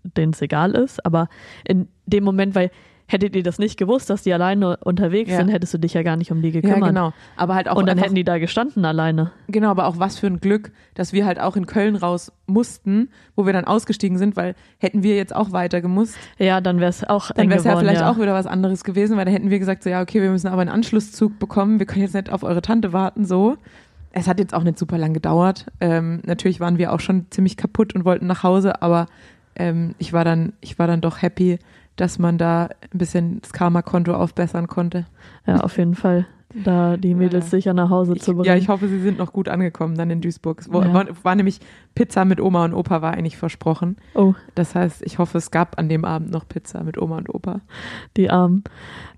denen es egal ist. Aber in dem Moment, weil hättet ihr das nicht gewusst, dass die alleine unterwegs sind, hättest du dich ja gar nicht um die gekümmert. Ja, genau. Aber halt auch und dann einfach, hätten die da gestanden alleine. Genau, aber auch was für ein Glück, dass wir halt auch in Köln raus mussten, wo wir dann ausgestiegen sind, weil hätten wir jetzt auch weiter gemusst, Ja, dann wäre es auch dann eng wäre es ja geworden, vielleicht auch wieder was anderes gewesen, weil da hätten wir gesagt, so ja, okay, wir müssen aber einen Anschlusszug bekommen, wir können jetzt nicht auf eure Tante warten, so. Es hat jetzt auch nicht super lang gedauert. Natürlich waren wir auch schon ziemlich kaputt und wollten nach Hause, aber ich war dann doch happy, dass man da ein bisschen das Karma-Konto aufbessern konnte. Ja, auf jeden Fall. Da die Mädels sicher nach Hause zu bringen. Ja, ich hoffe, sie sind noch gut angekommen dann in Duisburg. Es war nämlich Pizza mit Oma und Opa war eigentlich versprochen. Oh. Das heißt, ich hoffe, es gab an dem Abend noch Pizza mit Oma und Opa. Die Armen.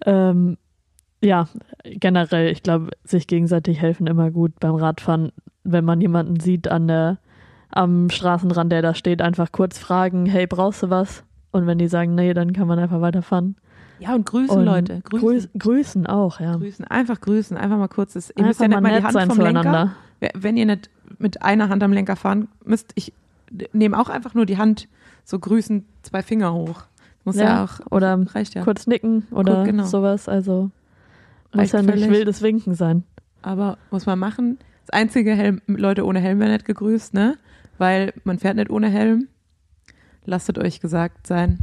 Ja, generell, ich glaube, sich gegenseitig helfen immer gut beim Radfahren. Wenn man jemanden sieht am Straßenrand, der da steht, einfach kurz fragen, hey, brauchst du was? Und wenn die sagen, nee, dann kann man einfach weiterfahren. Ja, und grüßen, Leute. Grüßen auch, ja. Einfach grüßen. Einfach mal kurz. Ihr einfach müsst ja nicht mal die nett Hand sein vom Lenker. zueinander. Wenn ihr nicht mit einer Hand am Lenker fahren müsst, ich nehme auch einfach nur die Hand, so grüßen, 2 Finger hoch. Muss ja auch. Oder reicht ja. kurz nicken oder Genau. sowas. Also muss Reicht ja nicht völlig. wildes Winken sein. Aber muss man machen. Das einzige Leute ohne Helm werden nicht gegrüßt, ne? Weil man fährt nicht ohne Helm. Lasst euch gesagt sein.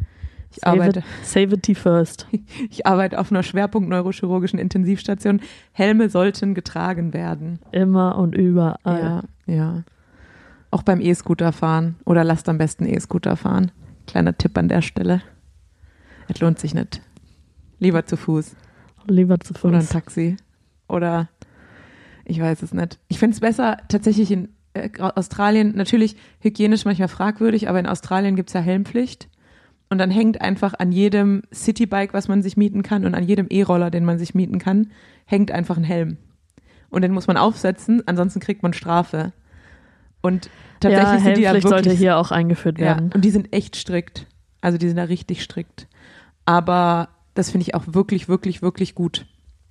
Safety first. Ich arbeite auf einer Schwerpunkt-neurochirurgischen Intensivstation. Helme sollten getragen werden. Immer und überall. Ja. Auch beim E-Scooter fahren. Oder lasst am besten E-Scooter fahren. Kleiner Tipp an der Stelle. Es lohnt sich nicht. Lieber zu Fuß. Lieber zu Fuß. Oder ein Taxi. Oder ich weiß es nicht. Ich finde es besser tatsächlich in Australien, natürlich hygienisch manchmal fragwürdig, aber in Australien gibt es ja Helmpflicht. Und dann hängt einfach an jedem Citybike, was man sich mieten kann, und an jedem E-Roller, den man sich mieten kann, hängt einfach ein Helm. Und den muss man aufsetzen, ansonsten kriegt man Strafe. Und tatsächlich sind die ja wirklich, sollte hier auch eingeführt werden. Ja, und die sind echt strikt. Also die sind da richtig strikt. Aber das finde ich auch wirklich, wirklich, wirklich gut.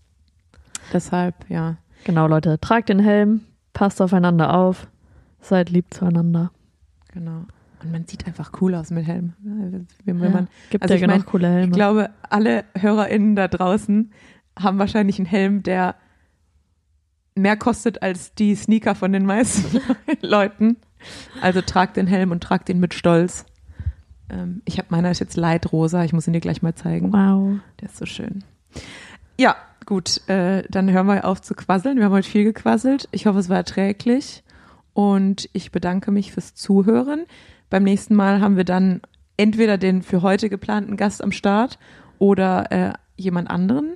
Deshalb, ja. Genau, Leute, tragt den Helm, passt aufeinander auf, seid lieb zueinander. Genau. Und man sieht einfach cool aus mit Helm. Gibt ja genug coole Helme. Ich glaube, alle HörerInnen da draußen haben wahrscheinlich einen Helm, der mehr kostet als die Sneaker von den meisten Leuten. Also tragt den Helm und tragt ihn mit Stolz. Meiner ist jetzt leitrosa, ich muss ihn dir gleich mal zeigen. Wow. Der ist so schön. Ja, gut, dann hören wir auf zu quasseln. Wir haben heute viel gequasselt. Ich hoffe, es war erträglich. Und ich bedanke mich fürs Zuhören. Beim nächsten Mal haben wir dann entweder den für heute geplanten Gast am Start oder jemand anderen.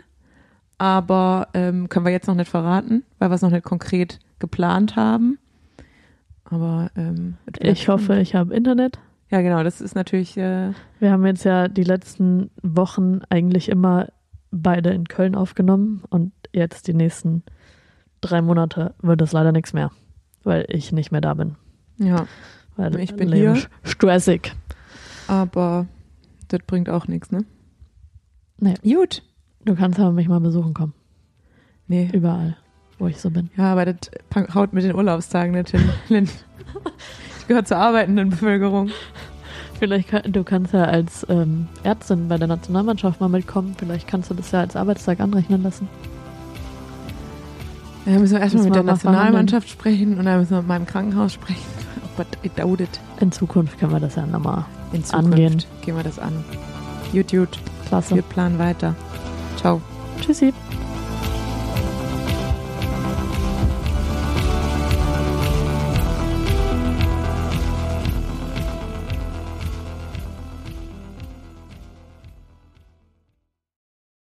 Aber können wir jetzt noch nicht verraten, weil wir es noch nicht konkret geplant haben. Aber ich hoffe, ich habe Internet. Ja, genau, das ist natürlich. Wir haben jetzt ja die letzten Wochen eigentlich immer beide in Köln aufgenommen und jetzt die nächsten 3 Monate wird es leider nichts mehr, weil ich nicht mehr da bin. Ja. Weil ich bin hier. Stressig. Aber das bringt auch nichts, ne? Nee. Gut. Du kannst aber mich mal besuchen kommen. Nee. Überall, wo ich so bin. Ja, aber das haut mit den Urlaubstagen nicht hin, Lynn. Ich gehöre zur arbeitenden Bevölkerung. Du kannst ja als Ärztin bei der Nationalmannschaft mal mitkommen. Vielleicht kannst du das ja als Arbeitstag anrechnen lassen. Ja, müssen wir erstmal mit der Nationalmannschaft sprechen und dann müssen wir mit meinem Krankenhaus sprechen. But it dauert. In Zukunft können wir das ja nochmal angehen. In Zukunft gehen wir das an. Gut. Klasse. Wir planen weiter. Ciao. Tschüssi.